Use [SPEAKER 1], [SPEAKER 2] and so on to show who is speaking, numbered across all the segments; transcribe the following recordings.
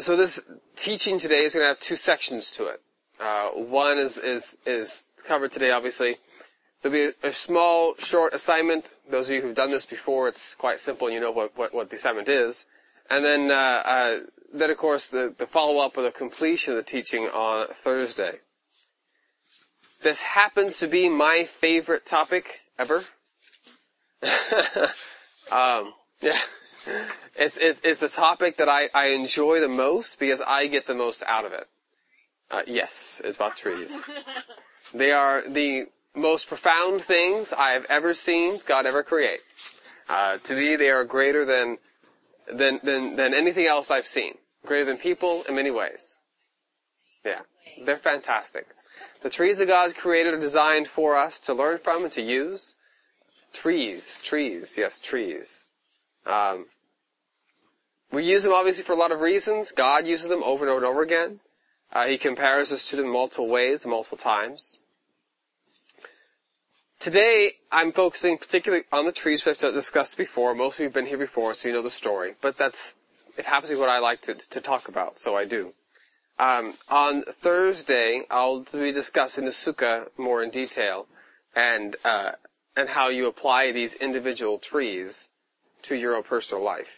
[SPEAKER 1] So this teaching today is going to have two sections to it. One is covered today, obviously. There'll be a small, short assignment. Those of you who've done this before, it's quite simple and you know what the assignment is. And then of course, the follow-up or the completion of the teaching on Thursday. This happens to be my favorite topic ever. Yeah. It's the topic that I enjoy the most because I get the most out of it. Yes, it's about trees. They are the most profound things I have ever seen God ever create. To me, they are greater than anything else I've seen. Greater than people in many ways. Yeah, they're fantastic. The trees that God created are designed for us to learn from and to use. Trees, yes, trees. We use them obviously for a lot of reasons. God uses them over and over and over again. He compares us to them in multiple ways, multiple times. Today, I'm focusing particularly on the trees we've discussed before. Most of you have been here before, so you know the story. But it happens to be what I like to talk about, so I do. On Thursday, I'll be discussing the sukkah more in detail, and how you apply these individual trees to your own personal life.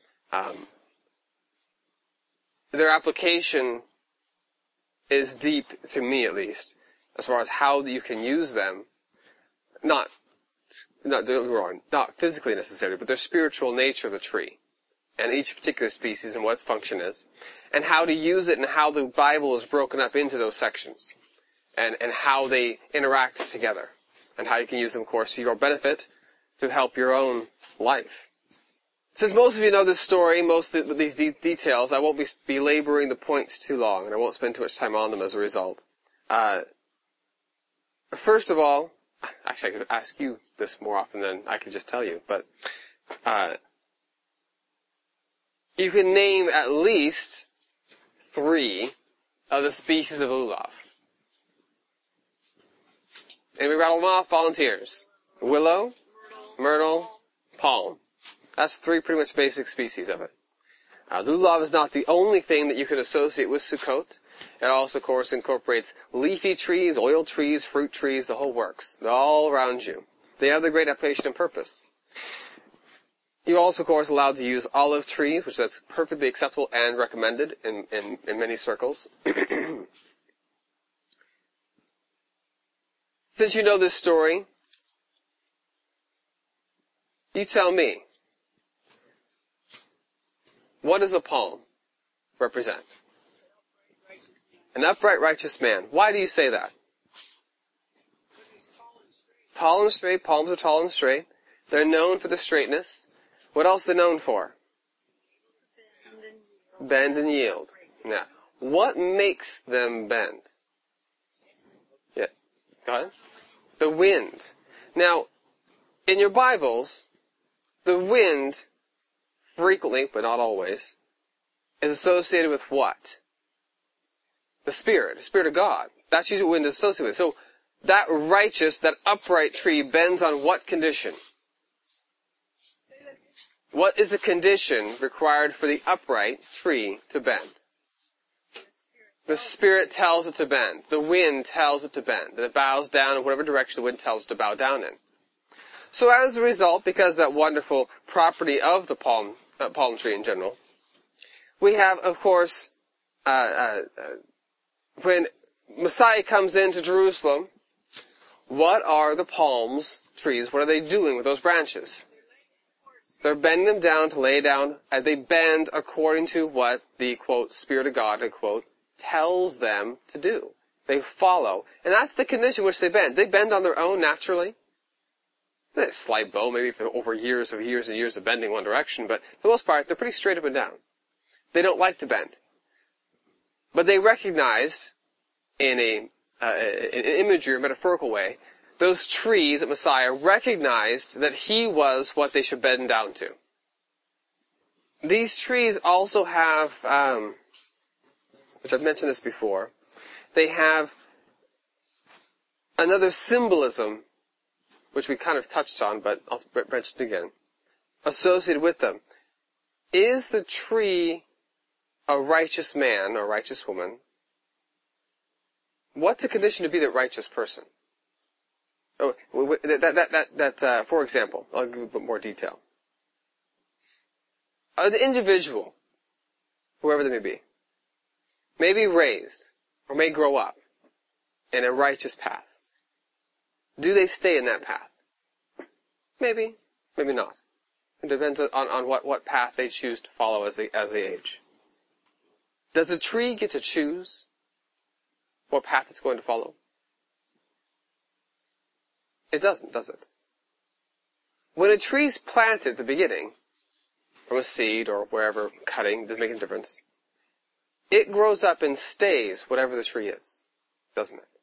[SPEAKER 1] Their application is deep, to me at least, as far as how you can use them. Not don't get me wrong, not physically necessarily, but their spiritual nature of the tree, and each particular species and what its function is, and how to use it and how the Bible is broken up into those sections, and how they interact together, and how you can use them, of course, to your benefit to help your own life. Since most of you know this story, most of these details, I won't be belaboring the points too long, and I won't spend too much time on them as a result. First of all, actually I could ask you this more often than I could just tell you, but you can name at least 3 of the species of lulav. And we rattle them off, volunteers. Willow, myrtle, palm. That's 3 pretty much basic species of it. Lulav is not the only thing that you could associate with Sukkot. It also, of course, incorporates leafy trees, oil trees, fruit trees, the whole works. They're all around you. They have the great application and purpose. You're also, of course, allowed to use olive trees, which that's perfectly acceptable and recommended in many circles. Since you know this story, you tell me, what does the palm represent? An upright, righteous man. Why do you say that? Tall and straight. Palms are tall and straight. They're known for their straightness. What else are they known for? Bend and yield. Now, what makes them bend? Yeah, go ahead. The wind. Now, in your Bibles, the wind frequently, but not always, is associated with what? The Spirit of God. That's usually what wind is associated with. So, that righteous, that upright tree bends on what condition? What is the condition required for the upright tree to bend? The Spirit tells it to bend. The wind tells it to bend. And it bows down in whatever direction the wind tells it to bow down in. So as a result, because that wonderful property of the palm tree in general, we have, of course, when Messiah comes into Jerusalem, what are the palm trees? What are they doing with those branches? They're bending them down to lay down, and they bend according to what the, quote, Spirit of God, quote, tells them to do. They follow. And that's the condition which they bend. They bend on their own naturally. They slight bow, maybe for over years and years of bending one direction, but for the most part, they're pretty straight up and down. They don't like to bend. But they recognized in an imagery or metaphorical way, those trees at Messiah recognized that he was what they should bend down to. These trees also have, which I've mentioned this before, they have another symbolism, which we kind of touched on, but I'll mention it again, associated with them. Is the tree a righteous man or righteous woman, what's the condition to be that righteous person? Oh, for example, I'll give a bit more detail. An individual, whoever they may be raised or may grow up in a righteous path. Do they stay in that path? Maybe, maybe not. It depends on what path they choose to follow as they age. Does a tree get to choose what path it's going to follow? It doesn't, does it? When a tree's planted at the beginning, from a seed or wherever, cutting, doesn't make a difference, it grows up and stays whatever the tree is, doesn't it?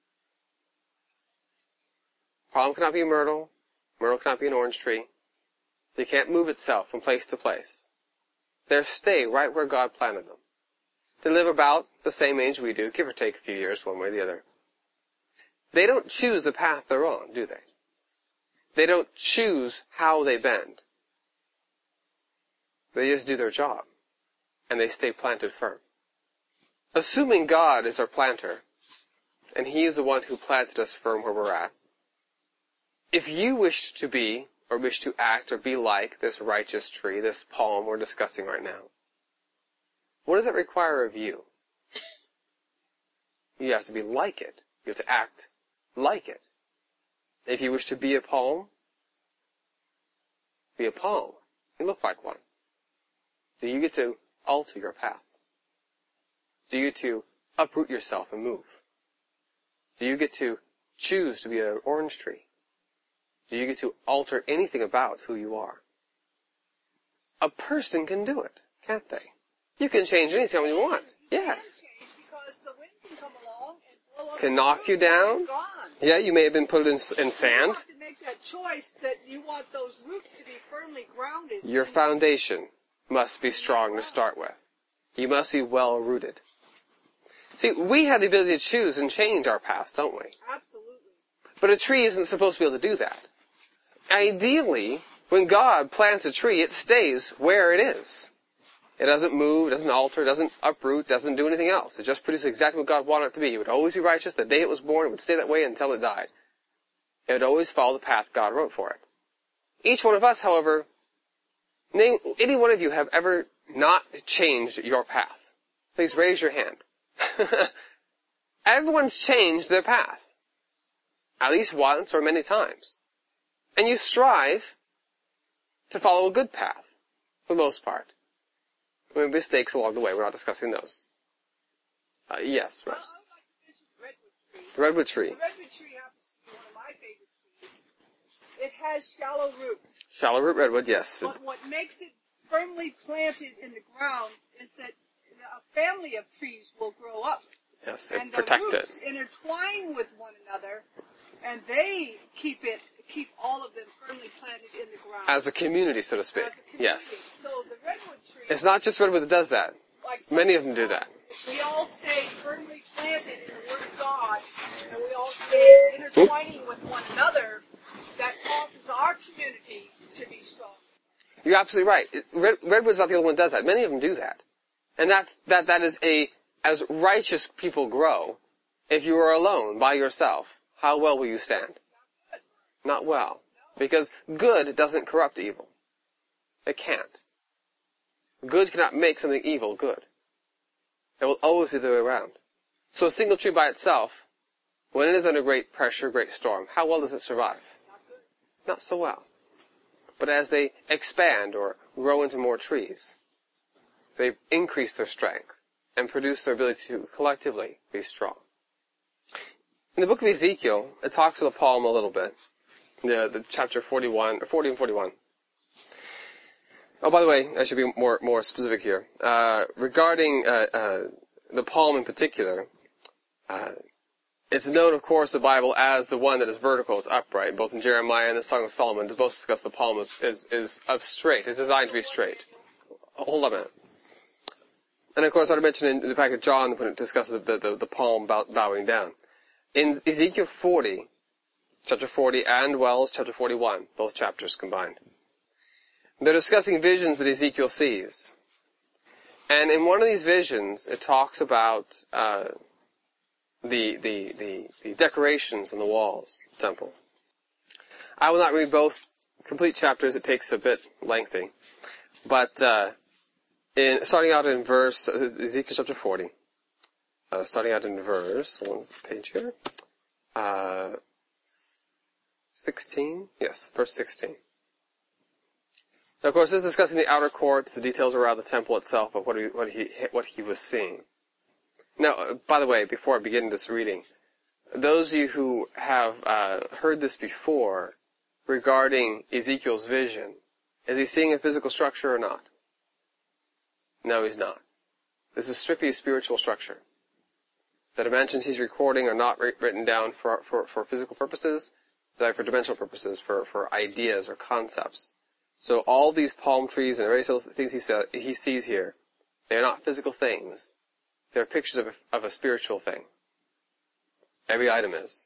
[SPEAKER 1] Palm cannot be a myrtle. Myrtle cannot be an orange tree. It can't move itself from place to place. They stay right where God planted them. They live about the same age we do, give or take a few years one way or the other. They don't choose the path they're on, do they? They don't choose how they bend. They just do their job, and they stay planted firm. Assuming God is our planter, and He is the one who planted us firm where we're at, if you wish to be, or wish to act, or be like this righteous tree, this palm we're discussing right now, what does that require of you? You have to be like it. You have to act like it. If you wish to be a palm, be a palm. You look like one. Do you get to alter your path? Do you get to uproot yourself and move? Do you get to choose to be an orange tree? Do you get to alter anything about who you are? A person can do it, can't they? You can change anything you want. Yes.
[SPEAKER 2] Because the wind can come along and blow up.
[SPEAKER 1] Can knock you down. Yeah, you may have been put in sand.
[SPEAKER 2] You have to make that choice that you want those roots to be firmly grounded.
[SPEAKER 1] Your foundation must be strong to start with. You must be well rooted. See, we have the ability to choose and change our paths, don't we?
[SPEAKER 2] Absolutely.
[SPEAKER 1] But a tree isn't supposed to be able to do that. Ideally, when God plants a tree, it stays where it is. It doesn't move, it doesn't alter, it doesn't uproot, doesn't do anything else. It just produces exactly what God wanted it to be. It would always be righteous. The day it was born, it would stay that way until it died. It would always follow the path God wrote for it. Each one of us, however, name any one of you have ever not changed your path. Please raise your hand. Everyone's changed their path. At least once or many times. And you strive to follow a good path, for the most part. There may be mistakes along the way. We're not discussing those. Yes, Rose.
[SPEAKER 2] I would like to mention the redwood tree.
[SPEAKER 1] The redwood tree.
[SPEAKER 2] The redwood tree happens to be one of my favorite trees. It has shallow roots.
[SPEAKER 1] Shallow root redwood, yes.
[SPEAKER 2] But what makes it firmly planted in the ground is that a family of trees will grow up.
[SPEAKER 1] Yes,
[SPEAKER 2] and
[SPEAKER 1] protect
[SPEAKER 2] the roots intertwine with one another, and they keep all of them firmly planted in the ground.
[SPEAKER 1] As a community, so to speak.
[SPEAKER 2] As a community.
[SPEAKER 1] Yes.
[SPEAKER 2] So the redwood tree...
[SPEAKER 1] It's not just redwood that does that. Many of them do that.
[SPEAKER 2] If we all stay firmly planted in the Word of God, and we all stay intertwining with one another, that causes our community to be strong.
[SPEAKER 1] You're absolutely right. Redwood's not the only one that does that. Many of them do that. And that is as righteous people grow, if you are alone, by yourself, how well will you stand? Not well. Because good doesn't corrupt evil. It can't. Good cannot make something evil good. It will always be the way around. So a single tree by itself, when it is under great pressure, great storm, how well does it survive? Not so well. But as they expand or grow into more trees, they increase their strength and produce their ability to collectively be strong. In the book of Ezekiel, it talks of the palm a little bit. The chapter 41, or 40 and 41. Oh, by the way, I should be more specific here. Regarding the palm in particular, it's known, of course, the Bible as the one that is vertical, is upright. Both in Jeremiah and the Song of Solomon, both discuss the palm is up straight. It's designed to be straight. Hold on a minute. And of course, I mentioned in the fact that John, when it discusses the palm bowing down. In Ezekiel 40, chapter 40, and Wells, chapter 41, both chapters combined, they're discussing visions that Ezekiel sees. And in one of these visions, it talks about the decorations on the walls of the temple. I will not read both complete chapters, it takes a bit lengthy. But starting out in verse, Ezekiel chapter 40, starting out in verse, one page here, 16? Yes, verse 16. Now, of course, this is discussing the outer courts, the details around the temple itself, of what he was seeing. Now, by the way, before I begin this reading, those of you who have heard this before regarding Ezekiel's vision, is he seeing a physical structure or not? No, he's not. This is strictly a spiritual structure. The dimensions he's recording are not written down for physical purposes, they're for dimensional purposes, for ideas or concepts. So all these palm trees and various other things he sees here, they're not physical things. They're pictures of a spiritual thing. Every item is.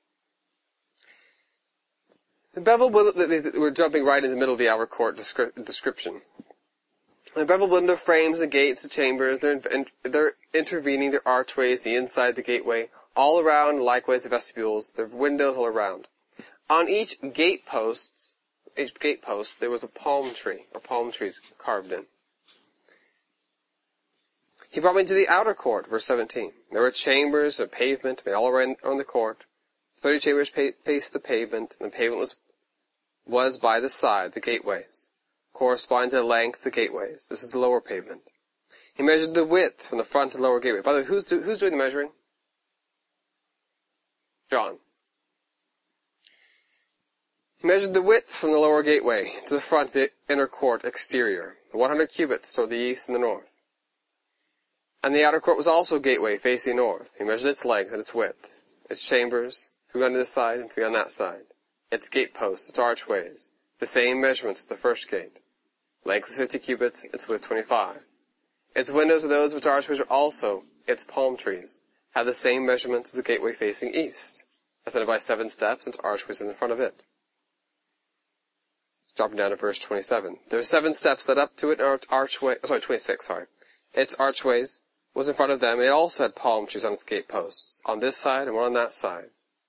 [SPEAKER 1] We're jumping right in the middle of the outer court description. The beveled window frames, the gates, the chambers, they're intervening, their archways, the inside, the gateway, all around, likewise the vestibules, the windows all around. On each gatepost, there was a palm tree, or palm trees carved in. He brought me to the outer court, verse 17. There were chambers of pavement made all around the court. 30 chambers faced the pavement, and the pavement was by the side, the gateways, corresponding to the length of the gateways. This is the lower pavement. He measured the width from the front to the lower gateway. By the way, who's doing the measuring? John. He measured the width from the lower gateway to the front of the inner court exterior, 100 cubits toward the east and the north. And the outer court was also a gateway facing north. He measured its length and its width, its chambers, 3 on this side and 3 on that side, its gateposts, its archways, the same measurements as the first gate. Length was 50 cubits, its width 25. Its windows of those which archways were also its palm trees, had the same measurements as the gateway facing east, ascended by 7 steps, and its archways in the front of it. Dropping down to verse 27. There were 7 steps led up to it, and 26, Its archways was in front of them, and it also had palm trees on its gateposts, on this side and one on that side.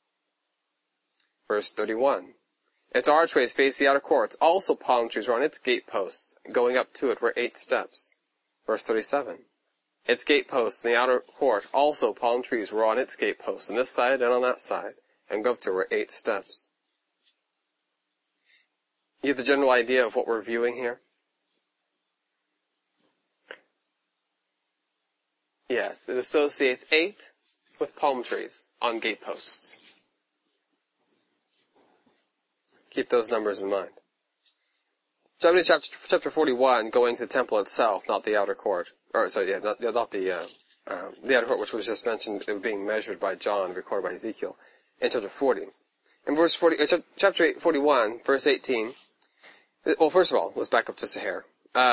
[SPEAKER 1] Verse 31. Its archways faced the outer courts. Also palm trees were on its gateposts. Going up to it were 8 steps. Verse 37. Its gateposts in the outer court, also palm trees were on its gateposts, on this side and on that side, and go up to it were 8 steps. You get the general idea of what we're viewing here? Yes, it associates 8 with palm trees on gateposts. Keep those numbers in mind. Jumping to chapter 41, going to the temple itself, not the outer court. Not the outer court, which was just mentioned, it was being measured by John, recorded by Ezekiel, in chapter 40. In chapter 41, verse 18, well, first of all, let's back up just a hair.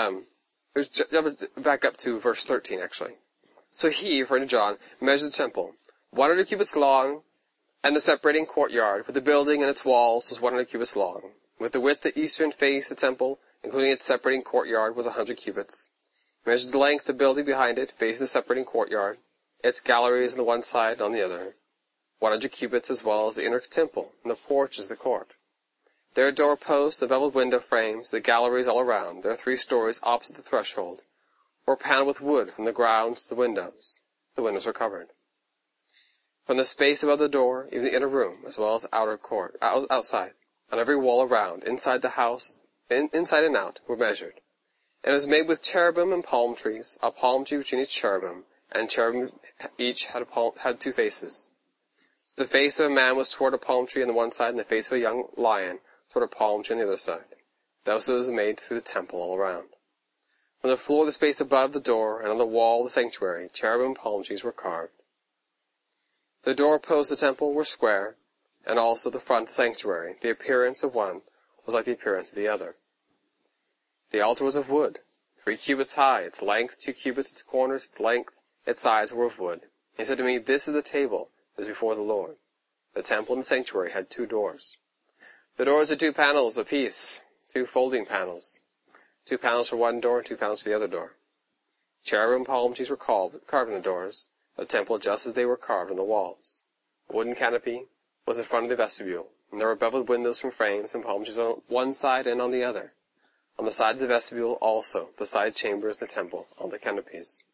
[SPEAKER 1] Back up to verse 13, actually. So he, referring to John, measured the temple, 100 cubits long, and the separating courtyard, with the building and its walls, was 100 cubits long. With the width the eastern face of the temple, including its separating courtyard, was 100 cubits. He measured the length of the building behind it, facing the separating courtyard, its galleries on the one side and on the other, 100 cubits, as well as the inner temple, and the porches of the court. There are doorposts, the beveled window frames, the galleries all around. There are 3 stories opposite the threshold, were paneled with wood from the ground to the windows. The windows were covered. From the space above the door, even the inner room, as well as outer court, outside, on every wall around, inside the house, inside and out, were measured. And it was made with cherubim and palm trees, a palm tree between each cherubim, and cherubim each had 2 faces. So the face of a man was toward a palm tree on the one side, and the face of a young lion toward a palm tree on the other side. Thus it was made through the temple all around. From the floor of the space above the door, and on the wall of the sanctuary, cherubim and palm trees were carved. The doorposts of the temple were square, and also the front of the sanctuary. The appearance of one was like the appearance of the other. The altar was of wood, 3 cubits high, its length 2 cubits, its corners, its length, its sides were of wood. He said to me, "This is the table that is before the Lord." The temple and the sanctuary had 2 doors. The doors had 2 panels apiece, 2 folding panels. 2 panels for one door and 2 panels for the other door. Cherubim and palm trees were carved in the doors of the temple just as they were carved on the walls. A wooden canopy was in front of the vestibule, and there were beveled windows from frames and palm trees on one side and on the other. On the sides of the vestibule also, the side chambers in the temple, on the canopies.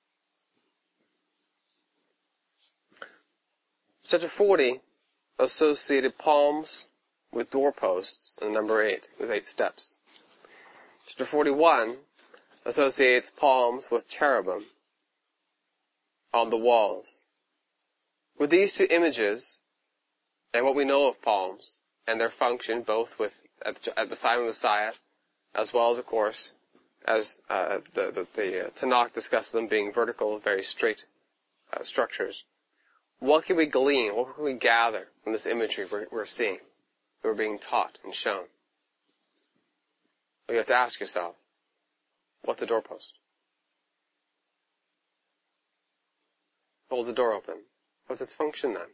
[SPEAKER 1] Chapter 40 associated palms with doorposts, and number 8, with 8 steps. Chapter 41 associates palms with cherubim on the walls. With these two images, and what we know of palms, and their function, both at the side of Messiah, as well as, of course, as the Tanakh discusses them being vertical, very straight structures. What can we glean? What can we gather from this imagery we're seeing, that we're being taught and shown? Well, you have to ask yourself, what's a doorpost? Hold the door open. What's its function then?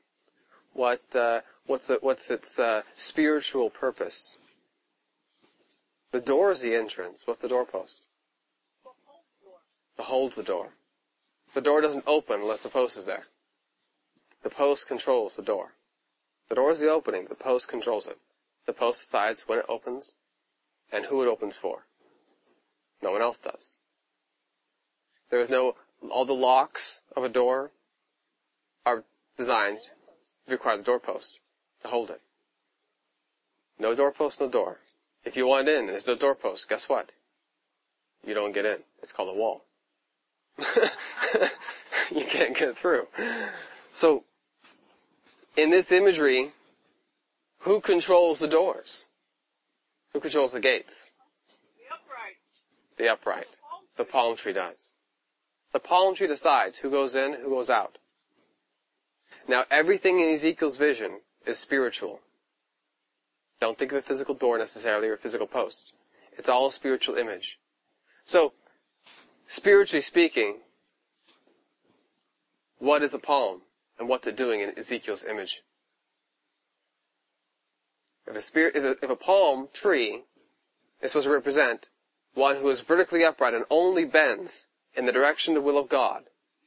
[SPEAKER 1] What's its spiritual purpose? The door is the entrance. What's the doorpost? It holds the door. The door doesn't open unless the post is there. The post controls the door. The door is the opening. The post controls it. The post decides when it opens and who it opens for. No one else does. All the locks of a door are designed to require the doorpost to hold it. No doorpost, no door. If you want in and there's no doorpost, guess what? You don't get in. It's called a wall. You can't get through. So, in this imagery, who controls the doors? Who controls the gates?
[SPEAKER 2] The upright.
[SPEAKER 1] The upright. The palm tree does. The palm tree decides who goes in, who goes out. Now, everything in Ezekiel's vision is spiritual. Don't think of a physical door necessarily or a physical post. It's all a spiritual image. So, spiritually speaking, what is a palm? And what's it doing in Ezekiel's image? If a palm tree is supposed to represent one who is vertically upright and only bends in the direction of the will of God,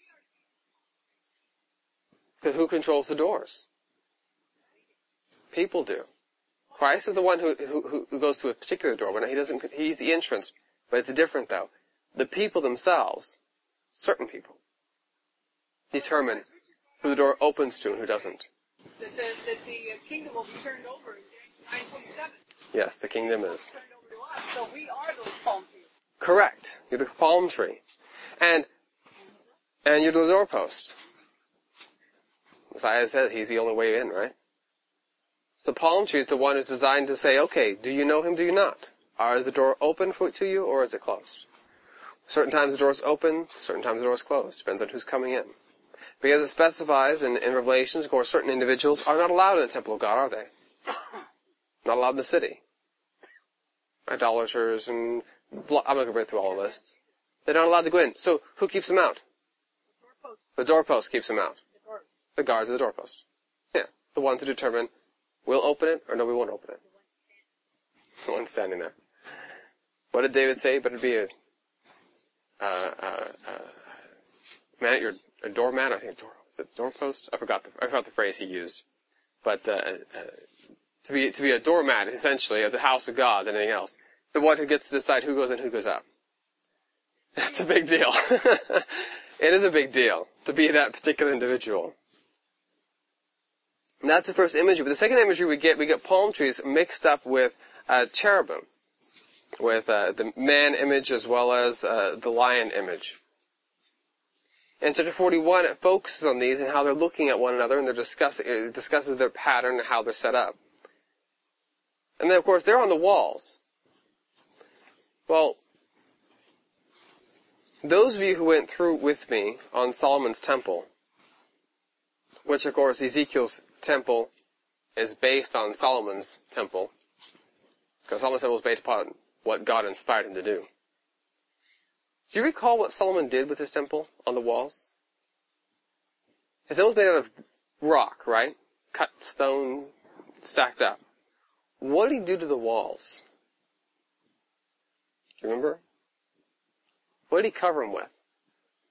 [SPEAKER 1] then who controls the doors? People do. Christ is the one who goes to a particular door. He's the entrance. But it's different though. The people themselves, certain people, determine who the door opens to and who doesn't.
[SPEAKER 2] That the kingdom will be turned over in 927.
[SPEAKER 1] Yes, the kingdom is.
[SPEAKER 2] Turned over to us, so we are those palm trees.
[SPEAKER 1] Correct. You're the palm tree. And you're the doorpost. Messiah said he's the only way in, right? So the palm tree is the one who's designed to say, okay, do you know him, do you not? Is the door open to you, or is it closed? Certain times the door is open, certain times the door is closed. Depends on who's coming in. Because it specifies in Revelations, of course, certain individuals are not allowed in the temple of God, are they? Not allowed in the city. Idolaters and... I'm not going to read through all the lists. They're not allowed to go in. So, who keeps them out? The doorpost keeps them out. The guards of the doorpost. Yeah. The ones who determine, we'll open it, or no, we won't open it. The one standing there. What did David say? Better be a doormat. I think is it doorpost? I forgot the phrase he used. But to be a doormat, essentially, of the house of God than anything else. The one who gets to decide who goes in, who goes out. That's a big deal. It is a big deal to be that particular individual. And that's the first imagery. But the second imagery we get palm trees mixed up with cherubim, with the man image as well as the lion image. In chapter 41, it focuses on these and how they're looking at one another, and it discusses their pattern and how they're set up. And then, of course, they're on the walls. Well, those of you who went through with me on Solomon's temple, which, of course, Ezekiel's temple is based on Solomon's temple, because Solomon's temple was based upon what God inspired him to do. Do you recall what Solomon did with his temple on the walls? His temple was made out of rock, right? Cut stone, stacked up. What did he do to the walls? Do you remember? What did he cover them with?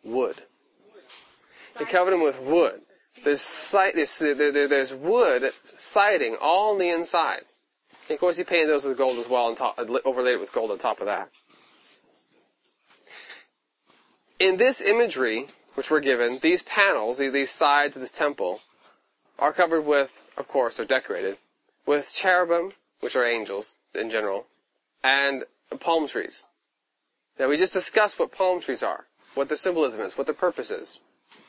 [SPEAKER 1] wood. He covered them with wood. There's wood siding all on the inside. And of course, he painted those with gold as well, and overlaid it with gold on top of that. In this imagery, which we're given, these panels, these sides of this temple, are covered with, of course, are decorated, with cherubim, which are angels in general, and palm trees. Now, we just discussed what palm trees are, what their symbolism is, what their purpose is.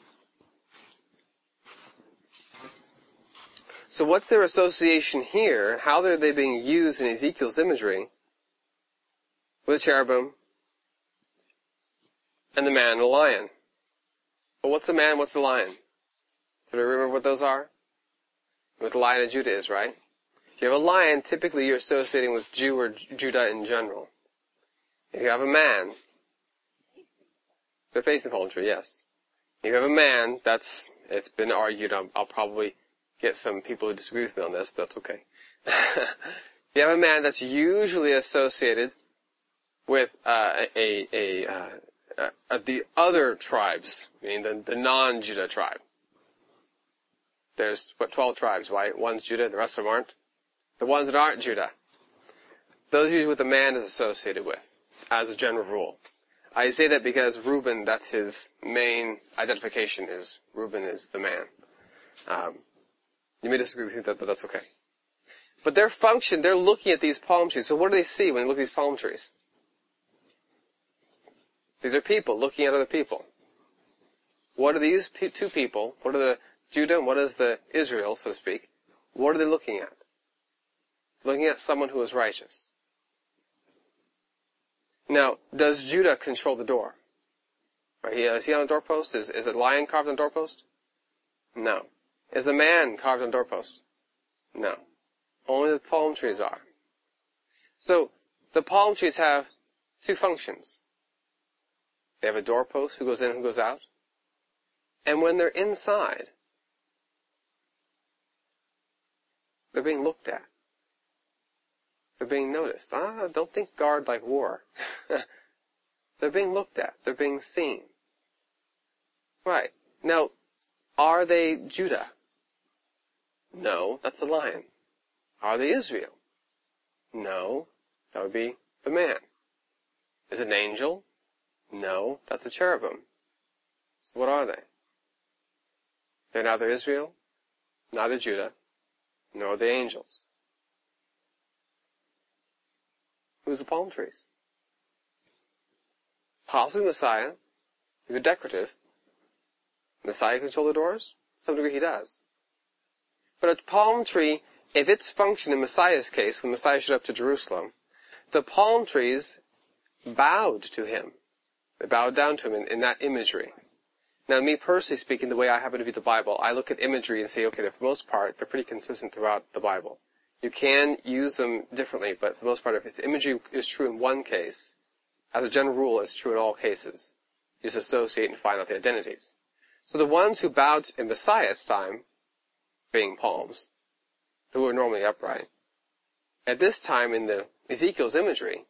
[SPEAKER 1] So what's their association here, and how are they being used in Ezekiel's imagery with the cherubim and the man and the lion? But what's the man, what's the lion? Do you remember what those are? What the Lion of Judah is, right? If you have a lion, typically you're associating with Jew or Judah in general. If you have a man, they're facing the palm tree, yes. If you have a man, it's been argued, I'll probably get some people who disagree with me on this, but that's okay. If you have a man, that's usually associated with the other tribes, meaning the non-Judah tribe. There's, 12 tribes, right? One's Judah, the rest of them aren't. The ones that aren't Judah, those are usually what the man is associated with, as a general rule. I say that because Reuben, that's his main identification, is Reuben is the man. You may disagree with me, but that's okay. But their function, they're looking at these palm trees. So what do they see when they look at these palm trees? These are people looking at other people. What are these two people? What are the Judah and what is the Israel, so to speak? What are they looking at? Looking at someone who is righteous. Now, does Judah control the door? Right, is he on the doorpost? Is a lion carved on the doorpost? No. Is a man carved on the doorpost? No. Only the palm trees are. So, the palm trees have two functions. They have a doorpost, who goes in and who goes out. And when they're inside, they're being looked at. They're being noticed. Don't think guard like war. They're being looked at. They're being seen. Right. Now, are they Judah? No, that's the lion. Are they Israel? No, that would be the man. Is it an angel? No, that's the cherubim. So what are they? They're neither Israel, neither Judah, nor the angels. Who's the palm trees? Possibly Messiah. These are decorative. Messiah control the doors? To some degree he does. But a palm tree, if its function in Messiah's case, when Messiah showed up to Jerusalem, the palm trees bowed to him. They bowed down to him in that imagery. Now, me personally speaking, the way I happen to view the Bible, I look at imagery and say, okay, for the most part, they're pretty consistent throughout the Bible. You can use them differently, but for the most part, if its imagery is true in one case, as a general rule, it's true in all cases. You just associate and find out the identities. So the ones who bowed in Messiah's time, being palms, who were normally upright, at this time in the Ezekiel's imagery,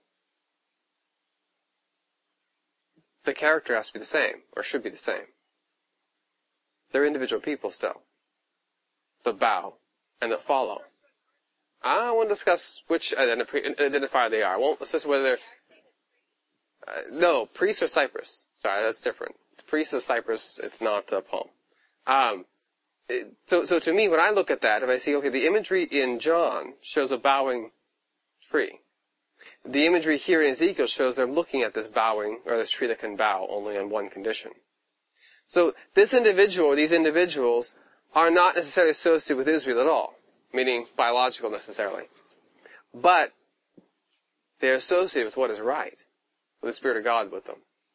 [SPEAKER 1] the character has to be the same, or should be the same. They're individual people still. The bow and the follow. I won't discuss which identifier they are. I won't discuss whether they're... no, priests or cypress. Sorry, that's different. Priest is cypress, it's not palm. So to me, when I look at that, if I see, okay, the imagery in John shows a bowing tree. The imagery here in Ezekiel shows they're looking at this bowing, or this tree that can bow only on one condition. So this individual, or these individuals, are not necessarily associated with Israel at all, meaning biological necessarily. But they're associated with what is right, with the Spirit of God with them.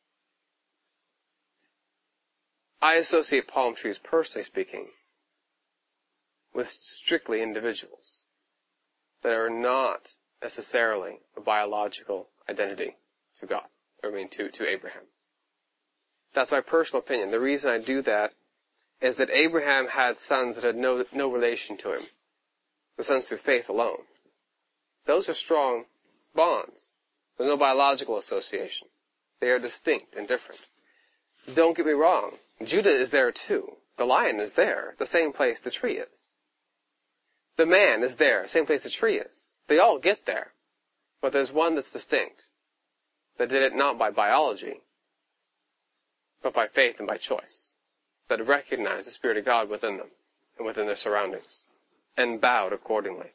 [SPEAKER 1] I associate palm trees, personally speaking, with strictly individuals that are not necessarily a biological identity to God, to Abraham. That's my personal opinion. The reason I do that is that Abraham had sons that had no relation to him. The sons through faith alone. Those are strong bonds. There's no biological association. They are distinct and different. Don't get me wrong. Judah is there too. The lion is there, the same place the tree is. The man is there, same place the tree is. They all get there. But there's one that's distinct. That did it not by biology, but by faith and by choice. That recognized the Spirit of God within them and within their surroundings. And bowed accordingly.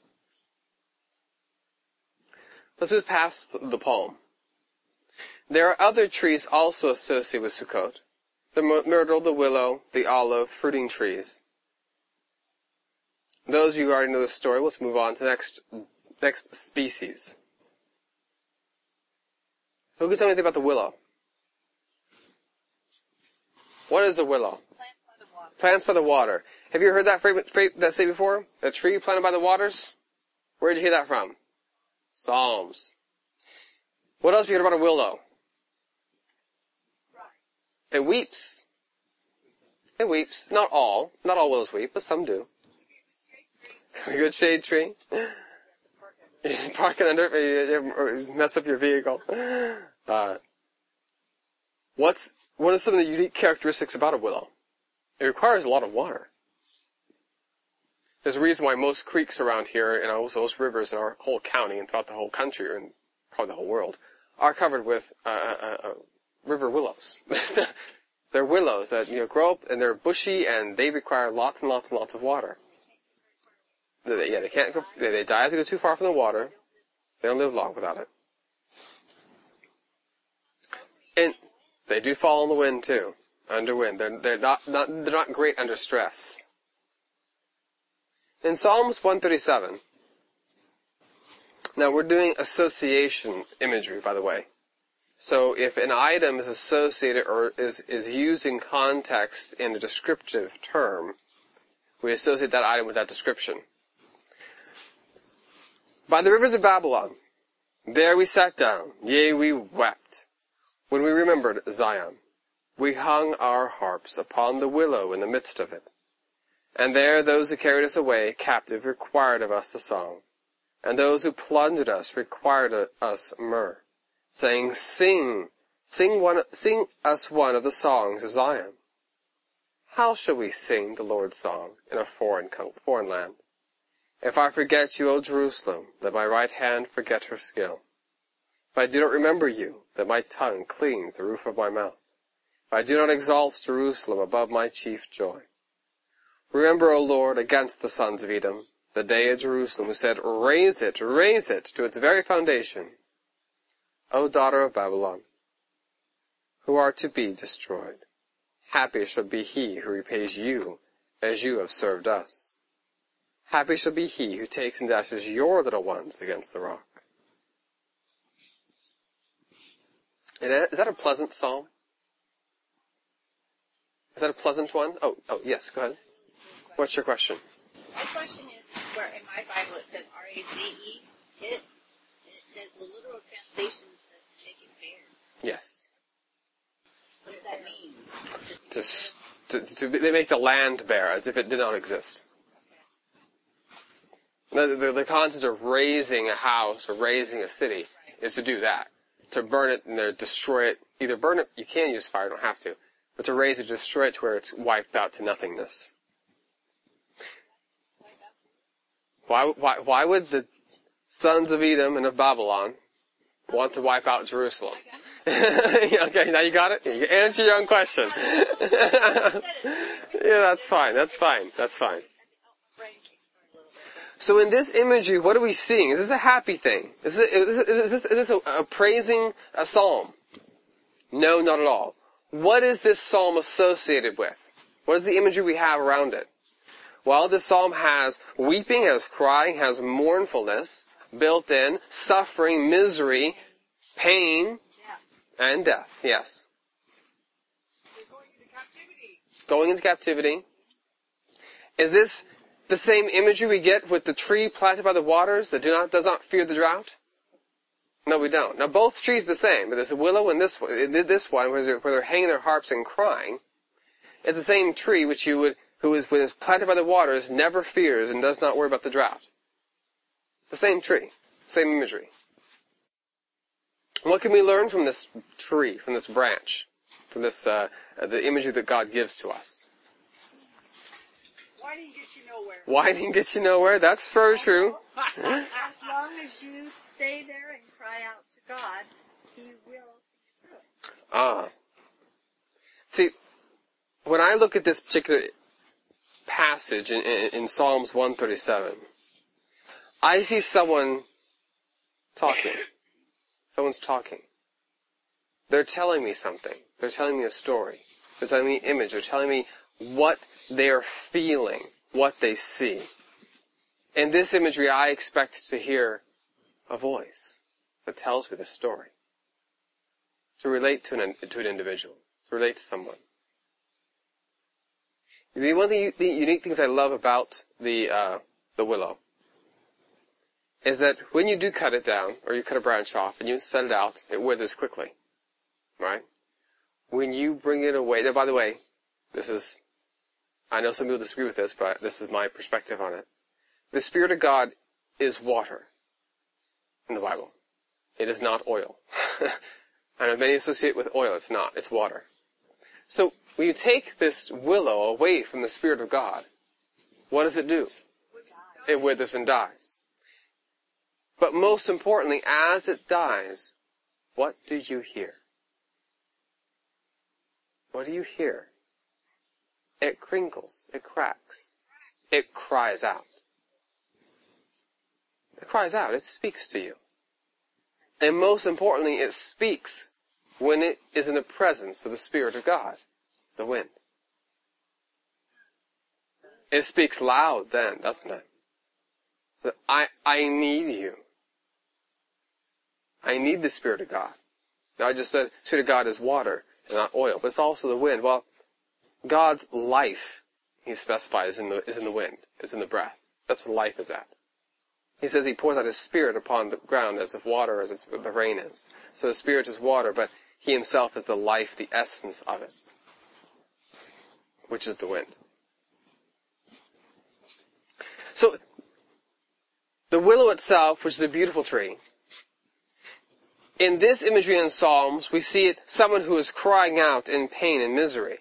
[SPEAKER 1] Let's move past the palm. There are other trees also associated with Sukkot. The myrtle, the willow, the olive, fruiting trees. Those of you who already know the story, let's move on to the next species. Who can tell me anything about the willow? What is the willow?
[SPEAKER 2] Plants by the water.
[SPEAKER 1] Plants by the water. Have you heard that say before? A tree planted by the waters? Where did you hear that from? Psalms. What else have you heard about a willow? It weeps. It weeps. Not all willows weep, but some do. A good shade tree. Parking under it, mess up your vehicle. What are some of the unique characteristics about a willow? It requires a lot of water. There's a reason why most creeks around here, and also most rivers in our whole county and throughout the whole country, and probably the whole world, are covered with river willows. They're willows that grow up, and they're bushy, and they require lots and lots and lots of water. They can't go. They die if they go too far from the water. They don't live long without it. And they do fall in the wind too, under wind. They're not great under stress. In Psalms 137. Now we're doing association imagery, by the way. So if an item is associated or is used in context in a descriptive term, we associate that item with that description. By the rivers of Babylon, there we sat down, yea, we wept. When we remembered Zion, we hung our harps upon the willow in the midst of it. And there those who carried us away captive required of us a song. And those who plundered us required us myrrh, saying, Sing us one of the songs of Zion. How shall we sing the Lord's song in a foreign land? If I forget you, O Jerusalem, let my right hand forget her skill. If I do not remember you, let my tongue cling to the roof of my mouth. If I do not exalt Jerusalem above my chief joy. Remember, O Lord, against the sons of Edom, the day of Jerusalem, who said, raise it to its very foundation. O daughter of Babylon, who are to be destroyed, happy shall be he who repays you as you have served us. Happy shall be he who takes and dashes your little ones against the rock. And is that a pleasant psalm? Is that a pleasant one? Oh, yes, go ahead. What's your question?
[SPEAKER 3] My question is where in my Bible it says R-A-Z-E, it, and it says the literal translation says to make it bare.
[SPEAKER 1] Yes.
[SPEAKER 3] What does that mean?
[SPEAKER 1] They make the land bare as if it did not exist. The concept of raising a house or raising a city is to do that. To burn it and destroy it. Either burn it, you can use fire, you don't have to. But to raise it, destroy it to where it's wiped out to nothingness. Why would the sons of Edom and of Babylon want to wipe out Jerusalem? Okay, now you got it? You answer your own question. Yeah, that's fine. So in this imagery, what are we seeing? Is this a happy thing? Is this a praising a psalm? No, not at all. What is this psalm associated with? What is the imagery we have around it? Well, this psalm has weeping, has crying, has mournfulness built in, suffering, misery, pain, and death. Yes. Going into captivity. Is this the same imagery we get with the tree planted by the waters that does not fear the drought? No, we don't. Now, both trees are the same, but there's a willow and this one where they're hanging their harps and crying. It's the same tree when it's planted by the waters, never fears and does not worry about the drought. The same tree, same imagery. What can we learn from this tree, from this branch? from this the imagery that God gives to us.
[SPEAKER 2] Whining gets you nowhere.
[SPEAKER 1] Whining gets you nowhere. That's very true.
[SPEAKER 4] As long as you stay there and cry out to God, He will see you through it.
[SPEAKER 1] See, when I look at this particular passage in Psalms 137, I see someone talking. Someone's talking. They're telling me something. They're telling me a story. They're telling me an image. They're telling me what they're feeling, what they see. In this imagery, I expect to hear a voice that tells me the story. To relate to an individual. To relate to someone. One of the unique things I love about the willow is that when you do cut it down, or you cut a branch off and you set it out, it withers quickly. Right? When you bring it away, now by the way, I know some people disagree with this, but this is my perspective on it. The Spirit of God is water in the Bible. It is not oil. I know many associate with oil. It's not. It's water. So, when you take this willow away from the Spirit of God, what does it do? It withers and dies. But most importantly, as it dies, what do you hear? What do you hear? It crinkles. It cracks. It cries out. It cries out. It speaks to you. And most importantly, it speaks when it is in the presence of the Spirit of God, the wind. It speaks loud then, doesn't it? So I need you. I need the Spirit of God. Now I just said the Spirit of God is water and not oil, but it's also the wind. Well, God's life, He specifies, is in the wind. It's in the breath. That's what life is at. He says He pours out His Spirit upon the ground as if water, as the rain is. So the Spirit is water, but He Himself is the life, the essence of it, which is the wind. So, the willow itself, which is a beautiful tree, in this imagery in Psalms, we see it someone who is crying out in pain and misery,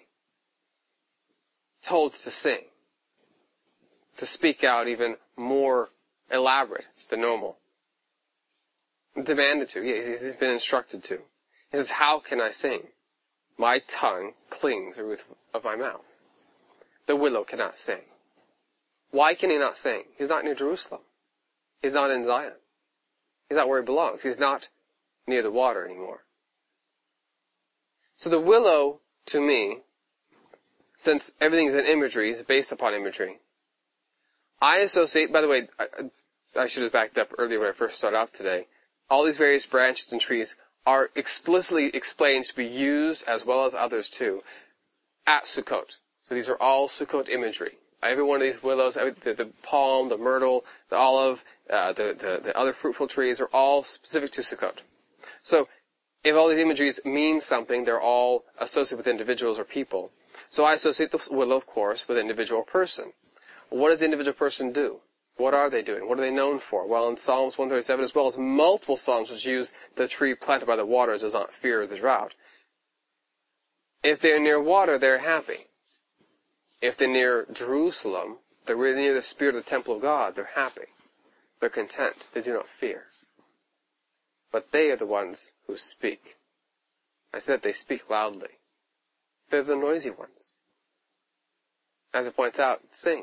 [SPEAKER 1] told to sing, to speak out even more elaborate than normal. Demanded to. He's been instructed to. He says, how can I sing? My tongue clings to the roof of my mouth. The willow cannot sing. Why can he not sing? He's not near Jerusalem. He's not in Zion. He's not where he belongs. He's not near the water anymore. So the willow, to me, since everything is an imagery, is based upon imagery, I associate, by the way, I should have backed up earlier when I first started out today, all these various branches and trees are explicitly explained to be used, as well as others too, at Sukkot. So these are all Sukkot imagery. Every one of these willows, the palm, the myrtle, the olive, the other fruitful trees are all specific to Sukkot. So, if all these imageries mean something, they're all associated with individuals or people. So I associate the willow, of course, with an individual person. What does the individual person do? What are they doing? What are they known for? Well, in Psalms 137, as well as multiple Psalms which use the tree planted by the waters does not fear the drought. If they're near water, they're happy. If they're near Jerusalem, they're really near the spirit of the temple of God, they're happy. They're content. They do not fear. But they are the ones who speak. I said they speak loudly. They're the noisy ones. As it points out, sing.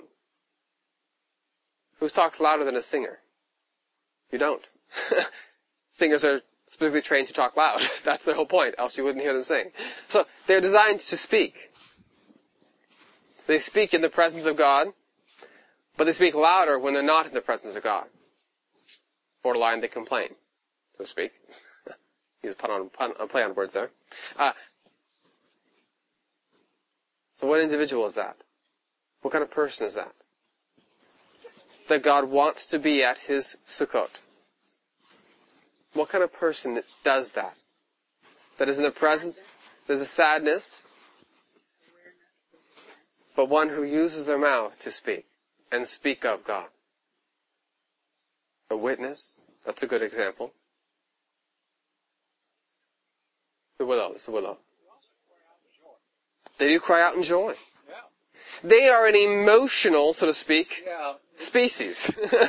[SPEAKER 1] Who talks louder than a singer? You don't. Singers are specifically trained to talk loud. That's the whole point, else you wouldn't hear them sing. So, they're designed to speak. They speak in the presence of God, but they speak louder when they're not in the presence of God. Borderline, they complain, so to speak. Use a play on words there. So what individual is that? What kind of person is that? That God wants to be at His Sukkot. What kind of person does that? That is in the presence, there's a sadness, but one who uses their mouth to speak, and speak of God. A witness, that's a good example. The willow, it's the willow. They do cry out in joy.
[SPEAKER 5] Yeah.
[SPEAKER 1] They are an emotional, so to speak,
[SPEAKER 5] Yeah.
[SPEAKER 1] species.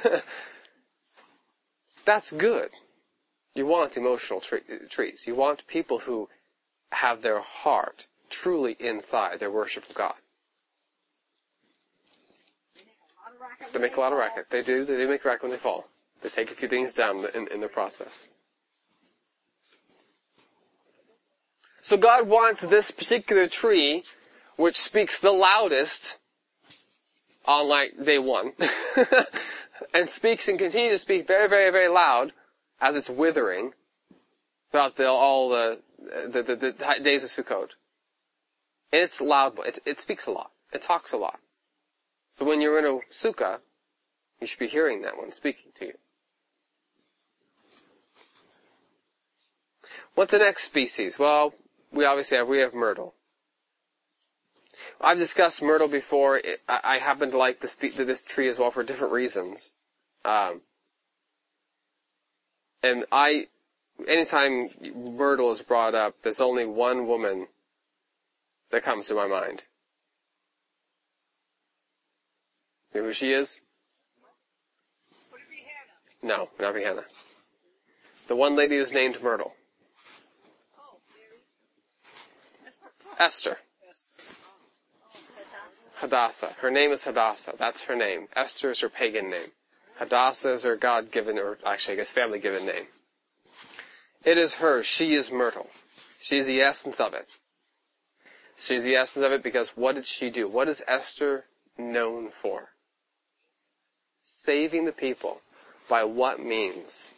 [SPEAKER 1] That's good. You want emotional trees. You want people who have their heart truly inside their worship of God. They make a lot of racket. They do make racket when they fall. They take a few things down in the process. So God wants this particular tree, which speaks the loudest on like day one, and speaks and continues to speak very, very, very loud as it's withering throughout all the days of Sukkot. And it's loud. It speaks a lot. It talks a lot. So when you're in a sukkah, you should be hearing that one speaking to you. What's the next species? Well, we have myrtle. I've discussed myrtle before. I happen to like this tree as well for different reasons. Anytime myrtle is brought up, there's only one woman that comes to my mind. You know who she is?
[SPEAKER 2] Would it be Hannah?
[SPEAKER 1] No, not be Hannah. The one lady who's named Myrtle.
[SPEAKER 2] Oh, Mary.
[SPEAKER 1] Esther. Hadassah. Her name is Hadassah. That's her name. Esther is her pagan name. Hadassah is her God-given, or actually I guess family-given name. It is her. She is myrtle. She is the essence of it. She's the essence of it because what did she do? What is Esther known for? Saving the people. By what means?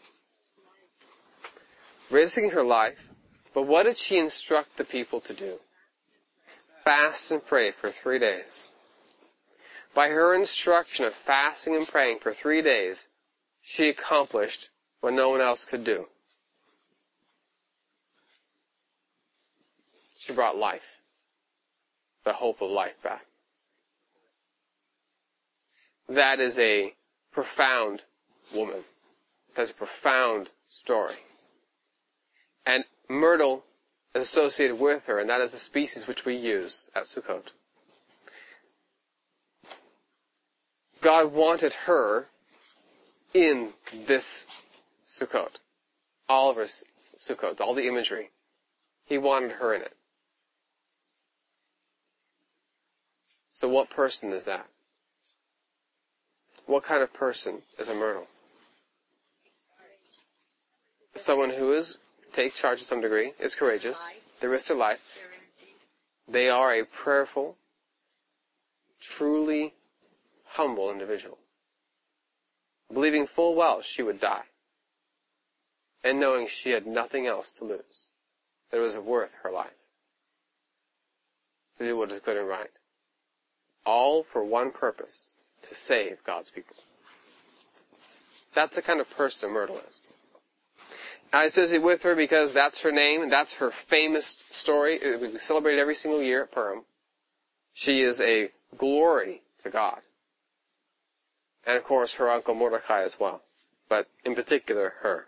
[SPEAKER 1] Risking her life. But what did she instruct the people to do? Fast and pray for 3 days. By her instruction of fasting and praying for 3 days, she accomplished what no one else could do. She brought life. The hope of life back. That is a profound woman. That's a profound story. And myrtle is associated with her, and that is a species which we use at Sukkot. God wanted her in this Sukkot. All of her Sukkot, all the imagery. He wanted her in it. So what person is that? What kind of person is a myrtle? Someone who takes charge to some degree, is courageous, they risk their life. They are a prayerful, truly humble individual. Believing full well she would die. And knowing she had nothing else to lose. That it was worth her life. To do what is good and right. All for one purpose. To save God's people. That's the kind of person Myrtle is. I associate with her because that's her name, and that's her famous story. We celebrate it every single year at Purim. She is a glory to God. And of course her uncle Mordecai as well. But in particular her.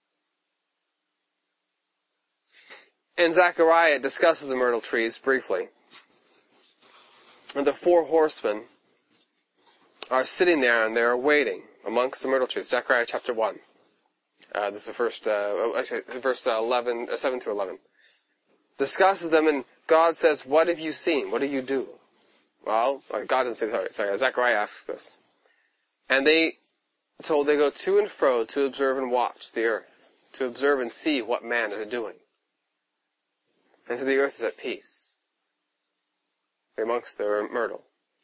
[SPEAKER 1] And Zechariah discusses the myrtle trees briefly. And the 4 horsemen are sitting there and they're waiting amongst the myrtle trees. Zechariah chapter 1. This is the first, verse 7 through 11. Discusses them and God says, what have you seen? What do you do? Well, God didn't say, sorry, Zechariah asks this. And they go to and fro to observe and watch the earth. To observe and see what man is doing. And so the earth is at peace. Amongst the myrtle.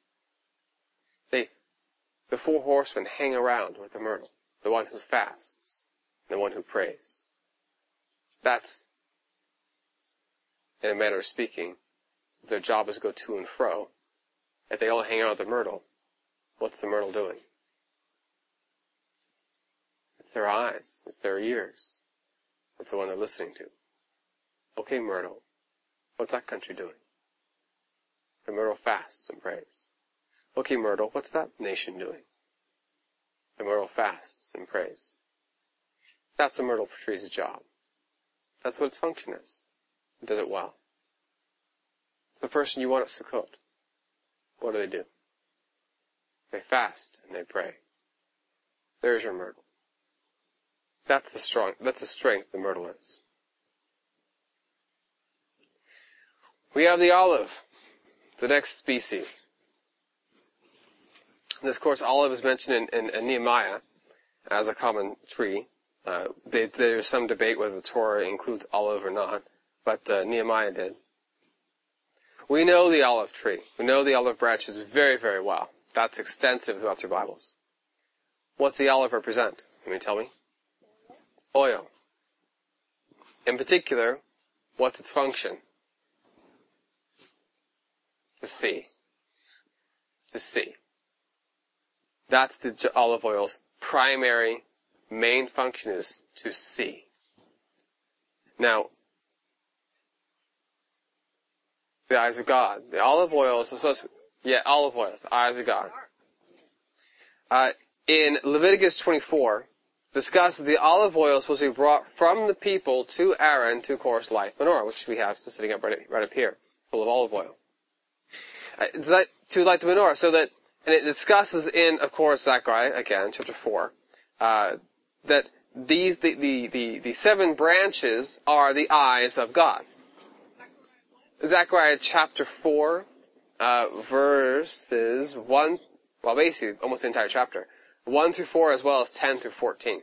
[SPEAKER 1] The 4 horsemen hang around with the myrtle. The one who fasts. The one who prays. That's, in a manner of speaking, since their job is to go to and fro, if they all hang out with the myrtle, what's the myrtle doing? It's their eyes. It's their ears. It's the one they're listening to. Okay, myrtle, what's that country doing? The myrtle fasts and prays. Okay, myrtle, what's that nation doing? The myrtle fasts and prays. That's the myrtle tree's job. That's what its function is. It does it well. It's the person you want at Sukkot. What do? They fast and they pray. There's your myrtle. That's the strength the myrtle is. We have the olive, the next species. This, of course, olive is mentioned in Nehemiah as a common tree. There's some debate whether the Torah includes olive or not, but Nehemiah did. We know the olive tree. We know the olive branches very, very well. That's extensive throughout your Bibles. What's the olive represent? Can you tell me? Oil. In particular, what's its function? To see. To see. That's the olive oil's primary, main function, is to see. Now, the eyes of God. The olive oil is associated. Yeah, olive oil. The eyes of God. In Leviticus 24, discusses the olive oil is supposed to be brought from the people to Aaron to, of course, light menorah, which we have sitting up right up here, full of olive oil. To light the menorah, so that, and it discusses in, of course, Zechariah, again, chapter 4, that the 7 branches are the eyes of God. Zechariah chapter 4, verses 1, well, basically, almost the entire chapter, 1 through 4 as well as 10 through 14.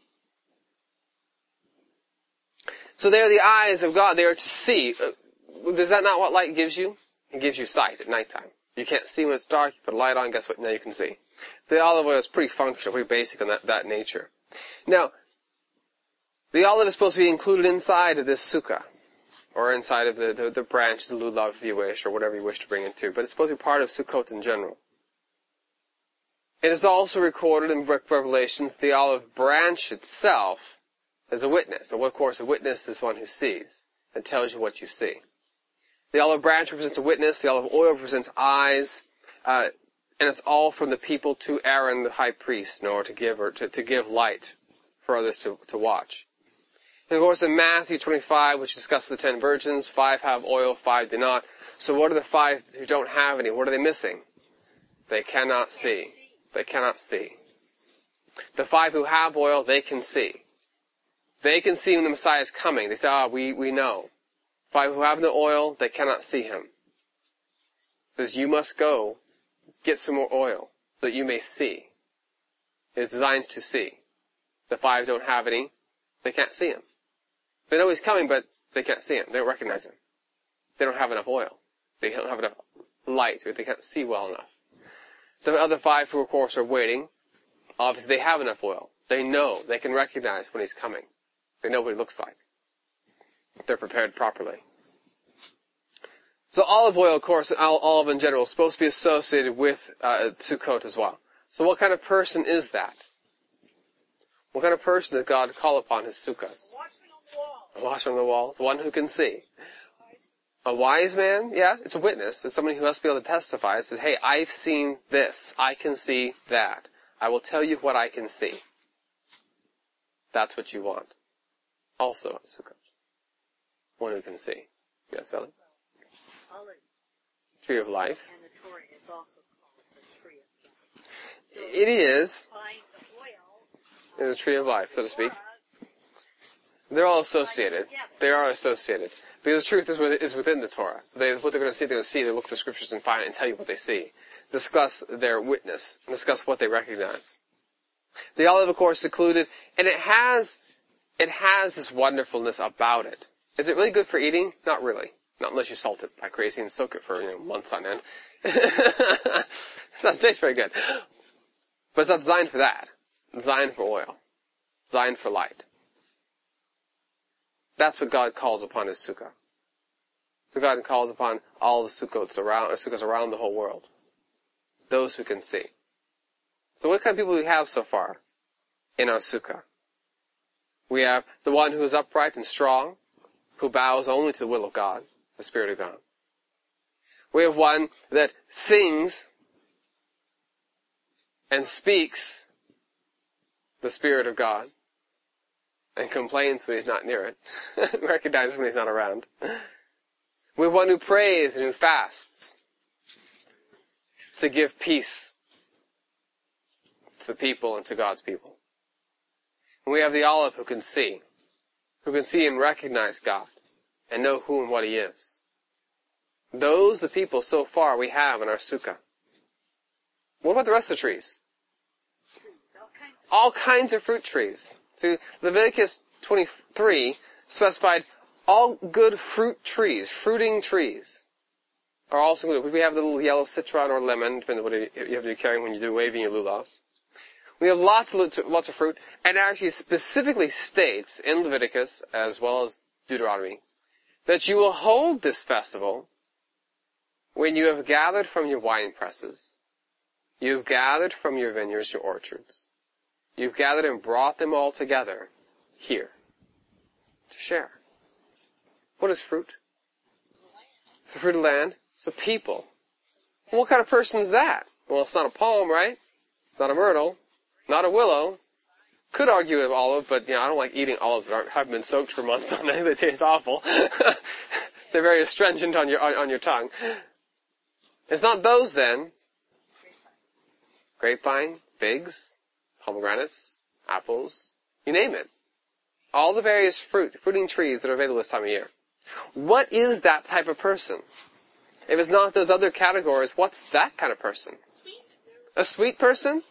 [SPEAKER 1] So they are the eyes of God. They are to see. Is that not what light gives you? It gives you sight at nighttime. You can't see when it's dark. You put a light on, guess what? Now you can see. The olive oil is pretty functional, pretty basic in that nature. Now, the olive is supposed to be included inside of this sukkah, or inside of the branches, the lulav if you wish, or whatever you wish to bring it to. But it's supposed to be part of Sukkot in general. It is also recorded in Revelations the olive branch itself is a witness. And of course, a witness is one who sees and tells you what you see. The olive branch represents a witness. The olive oil represents eyes. And it's all from the people to Aaron, the high priest, in order to give light for others to watch. And of course, in Matthew 25, which discusses the 10 virgins, 5 have oil, 5 do not. So what are the 5 who don't have any? What are they missing? They cannot see. They cannot see. The 5 who have oil, they can see. They can see when the Messiah is coming. They say, we know. 5 who have no oil, they cannot see him. It says, you must go get some more oil so that you may see. It is designed to see. The 5 don't have any. They can't see him. They know he's coming, but they can't see him. They don't recognize him. They don't have enough oil. They don't have enough light, or they can't see well enough. The other 5 who, of course, are waiting, obviously they have enough oil. They know, they can recognize when he's coming. They know what he looks like. They're prepared properly. So olive oil, of course, olive in general, is supposed to be associated with Sukkot as well. So what kind of person is that? What kind of person does God call upon his sukkahs?
[SPEAKER 2] Watchman on the wall.
[SPEAKER 1] A watchman on the wall. It's one who can see. A wise man, yeah, it's a witness. It's somebody who has to be able to testify. It says, hey, I've seen this. I can see that. I will tell you what I can see. That's what you want. Also at Sukkot. One who can see. Yes, Ellie?
[SPEAKER 4] Olive.
[SPEAKER 1] Tree of life.
[SPEAKER 4] And the Torah is also called the tree of life. So
[SPEAKER 1] It is.
[SPEAKER 4] find the oil.
[SPEAKER 1] It's a tree of life, so to speak. They're all associated. They are associated. Because the truth is within the Torah. So what they're going to see, they look at the scriptures and find it and tell you what they see. Discuss their witness. And discuss what they recognize. The olive, of course, secluded. And it has this wonderfulness about it. Is it really good for eating? Not really. Not unless you salt it like crazy and soak it for months on end. That tastes very good. But it's not designed for that. It's designed for oil. Designed for light. That's what God calls upon his sukkah. So God calls upon all the sukkahs around the whole world. Those who can see. So what kind of people do we have so far in our sukkah? We have the one who is upright and strong, who bows only to the will of God, the Spirit of God. We have one that sings and speaks the Spirit of God, and complains when he's not near it, recognizes when he's not around. We have one who prays and who fasts to give peace to the people and to God's people. And we have the olive who can see and recognize God and know who and what He is. Those the people so far we have in our sukkah. What about the rest of the trees? All kinds of fruit trees. So Leviticus 23 specified all good fruit trees, fruiting trees, are also good. We have the little yellow citron or lemon, depending on what you have to be carrying when you do waving your lulavs. We have lots of fruit, and it actually specifically states in Leviticus, as well as Deuteronomy, that you will hold this festival when you have gathered from your wine presses, you have gathered from your vineyards, your orchards, you've gathered and brought them all together here to share. What is fruit? It's the fruit of the land. It's a people. Well, what kind of person is that? Well, it's not a palm, right? It's not a myrtle. Not a willow. Could argue with olive, but I don't like eating olives that haven't been soaked for months on it. They taste awful. They're very astringent on your tongue. It's not those then. Grapevine, figs, pomegranates, apples, you name it. All the various fruiting trees that are available this time of year. What is that type of person? If it's not those other categories, what's that kind of person?
[SPEAKER 2] Sweet.
[SPEAKER 1] A sweet person?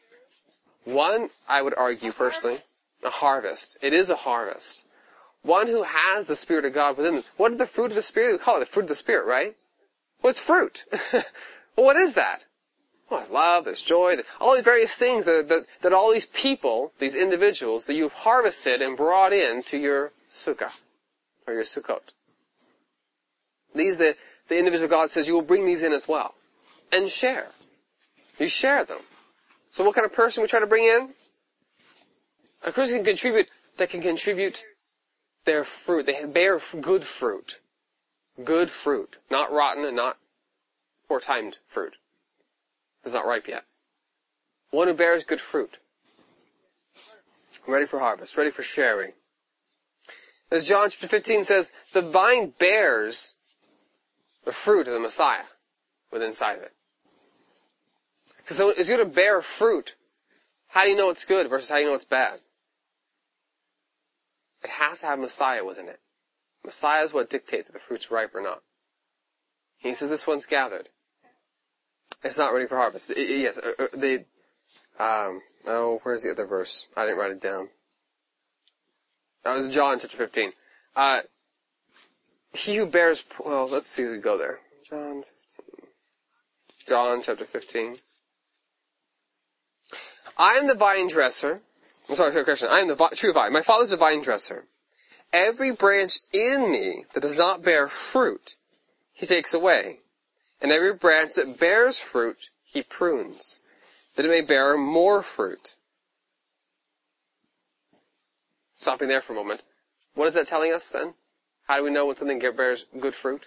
[SPEAKER 1] One, I would argue personally, a harvest. It is a harvest. One who has the Spirit of God within them. What is the fruit of the Spirit? We call it the fruit of the Spirit, right? Well, it's fruit. Well, what is that? Well, there's love, there's joy, all these various things that all these people, these individuals, that you've harvested and brought into your sukkah, or your sukkot. These, the individual God says, you will bring these in as well. And share. You share them. So what kind of person we try to bring in? A person that can contribute their fruit. They bear good fruit. Good fruit. Not rotten and not poor-timed fruit. It's not ripe yet. One who bears good fruit. Ready for harvest. Ready for sharing. As John chapter 15 says, the vine bears the fruit of the Messiah within inside of it. Because it's going to bear fruit. How do you know it's good versus how do you know it's bad? It has to have Messiah within it. Messiah is what dictates if the fruit's ripe or not. He says this one's gathered. It's not ready for harvest. Yes, where's the other verse? I didn't write it down. That was John chapter 15. He who bears, well, let's see if we go there. John chapter 15. I am the vine dresser. I'm sorry, correction. I am the true vine. My Father is the vine dresser. Every branch in me that does not bear fruit, He takes away. And every branch that bears fruit, He prunes, that it may bear more fruit. Stopping there for a moment. What is that telling us then? How do we know when something bears good fruit?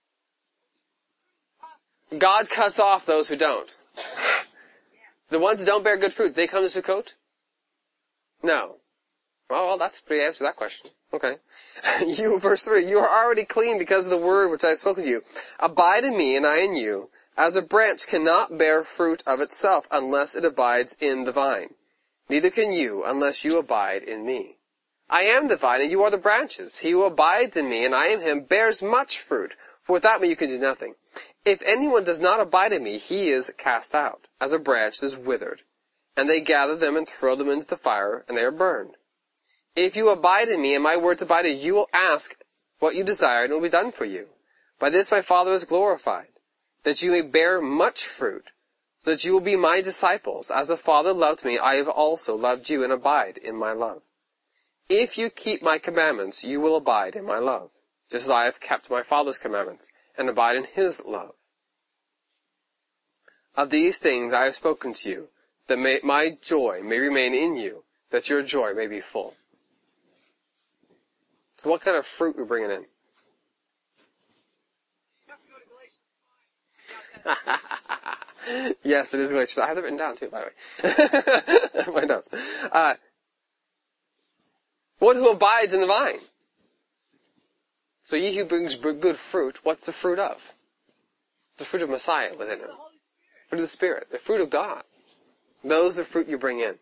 [SPEAKER 1] God cuts off those who don't. The ones that don't bear good fruit, they come to Sukkot? No. Well, that's pretty answer to that question. Okay. Verse 3, you are already clean because of the word which I have spoken to you. Abide in me and I in you, as a branch cannot bear fruit of itself unless it abides in the vine. Neither can you unless you abide in me. I am the vine and you are the branches. He who abides in me and I in him bears much fruit, for without me you can do nothing. If anyone does not abide in me, he is cast out, as a branch that is withered. And they gather them and throw them into the fire, and they are burned. If you abide in me, and my words abide in you, you will ask what you desire, and it will be done for you. By this my Father is glorified, that you may bear much fruit, so that you will be my disciples. As the Father loved me, I have also loved you, and abide in my love. If you keep my commandments, you will abide in my love, just as I have kept my Father's commandments, and abide in his love. Of these things I have spoken to you, that my joy may remain in you, that your joy may be full. So what kind of fruit are we bringing in?
[SPEAKER 2] You have to go to Galatians 5.
[SPEAKER 1] Yes, it is Galatians. I have that written down too, by the way. My notes. One who abides in the vine. So he who brings good fruit, what's the fruit of? The fruit of Messiah within him. Fruit of the Spirit. The fruit of God. Those are the fruit you bring in.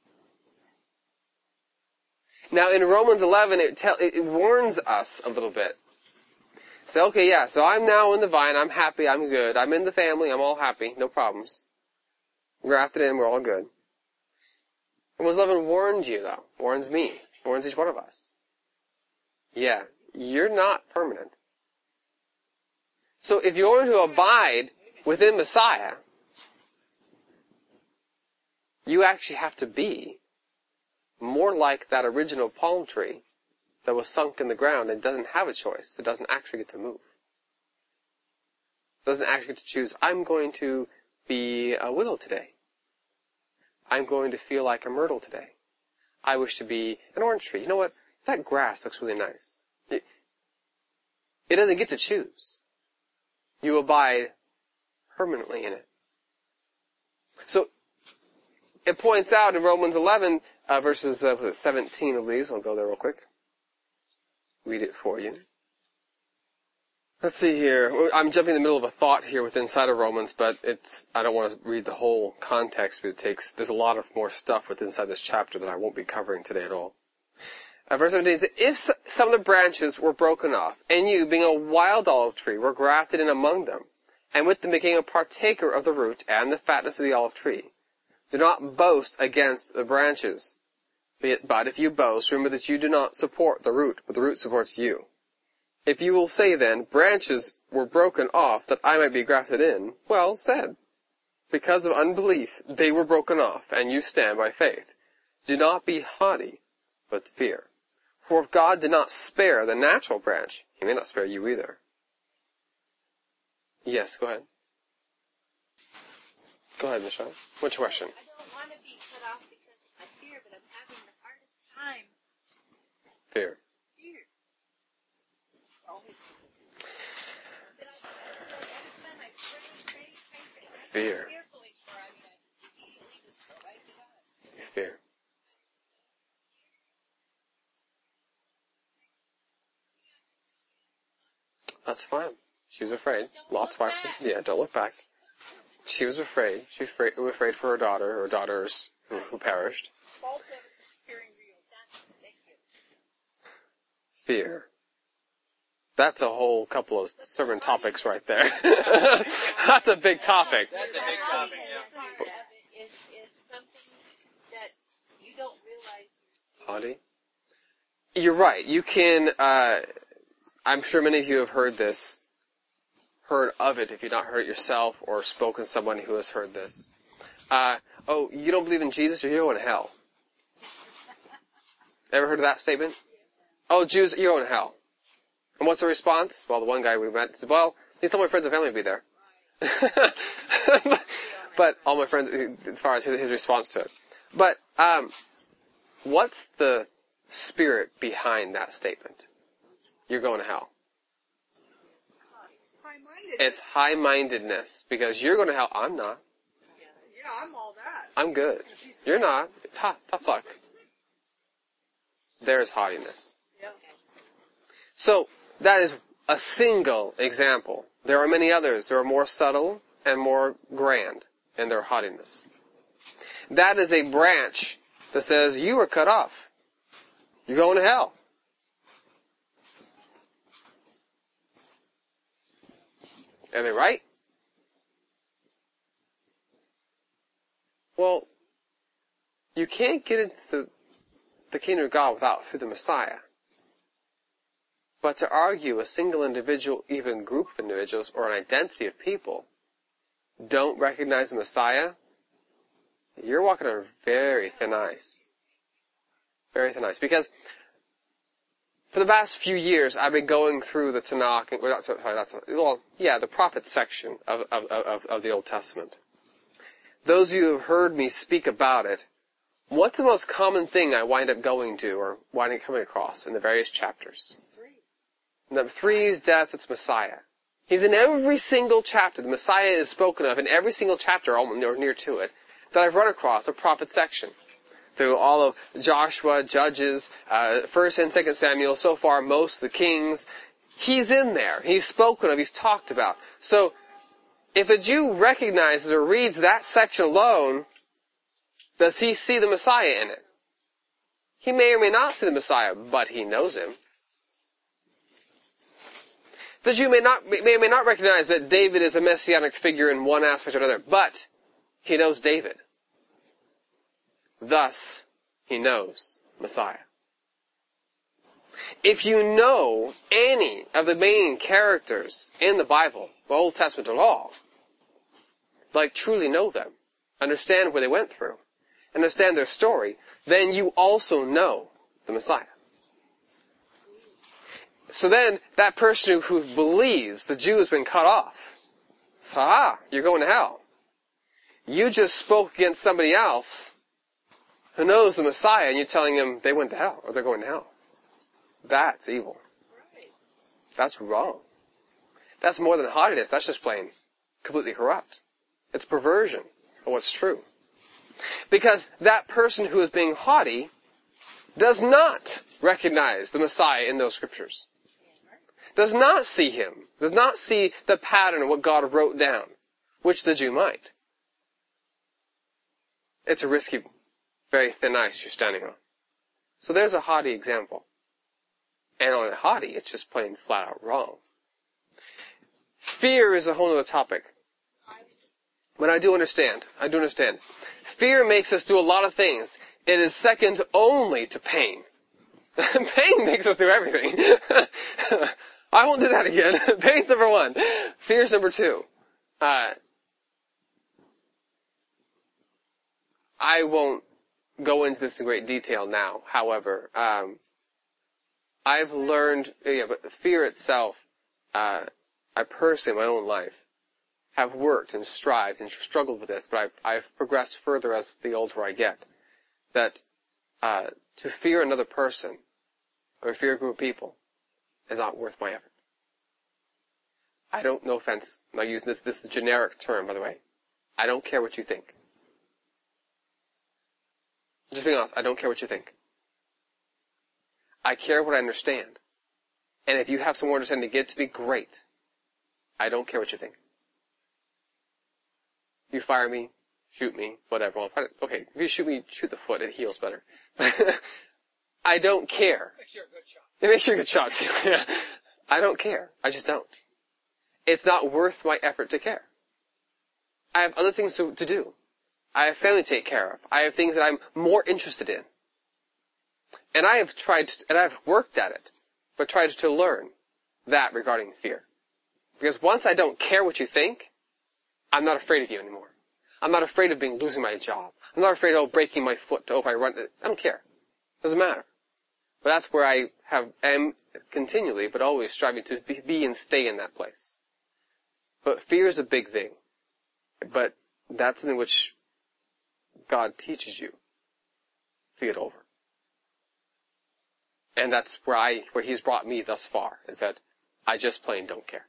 [SPEAKER 1] Now in Romans 11, it warns us a little bit. Say, okay, yeah, so I'm now in the vine, I'm happy, I'm good, I'm in the family, I'm all happy, no problems. Grafted in, we're all good. Romans 11 warned you, though. Warns me. Warns each one of us. Yeah, you're not permanent. So if you're going to abide within Messiah, you actually have to be more like that original palm tree that was sunk in the ground and doesn't have a choice. It doesn't actually get to move. It doesn't actually get to choose, I'm going to be a willow today. I'm going to feel like a myrtle today. I wish to be an orange tree. You know what? That grass looks really nice. It doesn't get to choose. You abide permanently in it. So, it points out in Romans 11, verses 17 of these. I'll go there real quick. Read it for you. Let's see here. I'm jumping in the middle of a thought here within inside of Romans, but I don't want to read the whole context because there's a lot of more stuff within inside this chapter that I won't be covering today at all. Verse 17 says, if some of the branches were broken off, and you, being a wild olive tree, were grafted in among them, and with them became a partaker of the root and the fatness of the olive tree, do not boast against the branches. But if you boast, remember that you do not support the root, but the root supports you. If you will say then, branches were broken off that I might be grafted in, well said. Because of unbelief, they were broken off, and you stand by faith. Do not be haughty, but fear. For if God did not spare the natural branch, he may not spare you either. Yes, go ahead. Go ahead, Michelle. What's your question?
[SPEAKER 3] I don't want to be cut off because I fear, but I'm having the hardest time.
[SPEAKER 1] Fear.
[SPEAKER 3] Fear. It's always but every time I pray,
[SPEAKER 1] Fear.
[SPEAKER 3] fearfully for, I immediately just go right to God.
[SPEAKER 1] Fear. That's fine. She was afraid. Lots of yeah, don't look back. She was afraid. She was afraid for her daughter, or daughters who perished.
[SPEAKER 2] False evidence appearing real.
[SPEAKER 3] Thank you.
[SPEAKER 1] Fear. That's a whole couple of sermon topics right there. That's a big topic.
[SPEAKER 3] That's a big topic, yeah. Part of it is something that you don't realize.
[SPEAKER 1] Haughty? You're right. You can, I'm sure many of you have heard of it if you've not heard it yourself or spoken to someone who has heard this. Oh, you don't believe in Jesus, you're going to hell. Ever heard of that statement? Oh, Jews, you're going to hell. And what's the response? Well, the one guy we met said, well, at least all my friends and family will be there. But all my friends, as far as his response to it. But, what's the spirit behind that statement? You're going to hell. It's high-mindedness. Because you're going to hell. I'm not.
[SPEAKER 2] Yeah, I'm all that.
[SPEAKER 1] I'm good. You're not. Tough luck. There's haughtiness.
[SPEAKER 2] Yeah.
[SPEAKER 1] So, that is a single example. There are many others. They are more subtle and more grand in their haughtiness. That is a branch that says, you are cut off. You're going to hell. Am I right? Well, you can't get into the kingdom of God through the Messiah. But to argue a single individual, even group of individuals, or an identity of people, don't recognize the Messiah, you're walking on very thin ice. Very thin ice. Because for the past few years, I've been going through the Tanakh, the prophet section of the Old Testament. Those of you who have heard me speak about it, what's the most common thing I wind up going to, or wind up coming across in the various chapters? Number 3 is death, it's Messiah. He's in every single chapter. The Messiah is spoken of in every single chapter, or near to it, that I've run across, a prophet section. Through all of Joshua, Judges, 1st and 2nd Samuel, so far most of the Kings, He's in there. He's spoken of. He's talked about. So, if a Jew recognizes or reads that section alone, does he see the Messiah in it? He may or may not see the Messiah, but he knows him. The Jew may or may not recognize that David is a messianic figure in one aspect or another, but he knows David. Thus, he knows Messiah. If you know any of the main characters in the Bible, the Old Testament at all, like truly know them, understand where they went through, understand their story, then you also know the Messiah. So then, that person who believes the Jew has been cut off, says, you're going to hell. You just spoke against somebody else who knows the Messiah, and you're telling them they went to hell, or they're going to hell. That's evil. That's wrong. That's more than haughtiness. That's just plain completely corrupt. It's perversion of what's true. Because that person who is being haughty does not recognize the Messiah in those scriptures. Does not see him. Does not see the pattern of what God wrote down, which the Jew might. It's a risky, very thin ice you're standing on. So there's a haughty example. And on haughty, it's just plain flat out wrong. Fear is a whole other topic. But I do understand. Fear makes us do a lot of things. It is second only to pain. Pain makes us do everything. I won't do that again. Pain's number one. Fear's number two. I won't go into this in great detail now. However, I've learned, but fear itself, I personally, in my own life, have worked and strived and struggled with this, but I've progressed further as the older I get. That to fear another person or fear a group of people is not worth my effort. I don't, no offense, I'm not using this is a generic term, by the way. I don't care what you think. Just being honest, I don't care what you think. I care what I understand. And if you have some more understanding to give to me, great. I don't care what you think. You fire me, shoot me, whatever. Okay, if you shoot me, shoot the foot, it heals better. I don't care. It makes you a good shot too. Yeah. I don't care. I just don't. It's not worth my effort to care. I have other things to do. I have family to take care of. I have things that I'm more interested in. And I have I've worked at it, but tried to learn that regarding fear. Because once I don't care what you think, I'm not afraid of you anymore. I'm not afraid of losing my job. I'm not afraid of breaking my foot if I run. I don't care. Doesn't matter. But that's where I am continually, but always striving to be and stay in that place. But fear is a big thing. But that's something which God teaches you to get over. And that's where He's brought me thus far, is that I just plain don't care.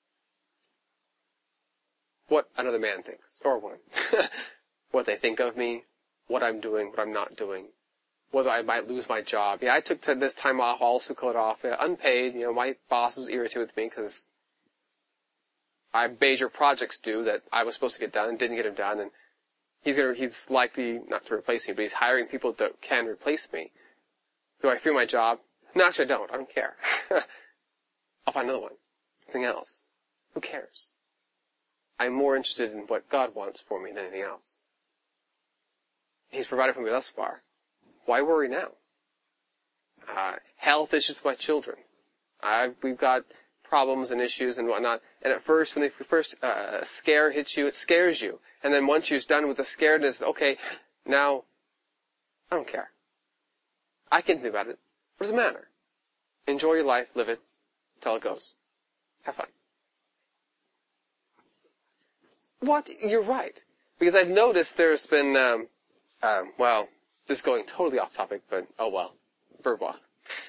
[SPEAKER 1] What another man thinks, or woman. What they think of me, what I'm doing, what I'm not doing, whether I might lose my job. Yeah, I took this time off, also called off, unpaid. My boss was irritated with me because I had major projects due that I was supposed to get done and didn't get them done, and he's likely not to replace me, but he's hiring people that can replace me. Do I fear my job? No, actually I don't. I don't care. I'll find another one. Something else. Who cares? I'm more interested in what God wants for me than anything else. He's provided for me thus far. Why worry now? Health issues with my children. We've got problems and issues and whatnot. And at first, when a scare hits you, it scares you. And then once you're done with the scaredness, okay, now, I don't care. I can think about it. What does it matter? Enjoy your life, live it, till it goes. Have fun. What? You're right. Because I've noticed there's been, this is going totally off topic, but oh well. Bird walk.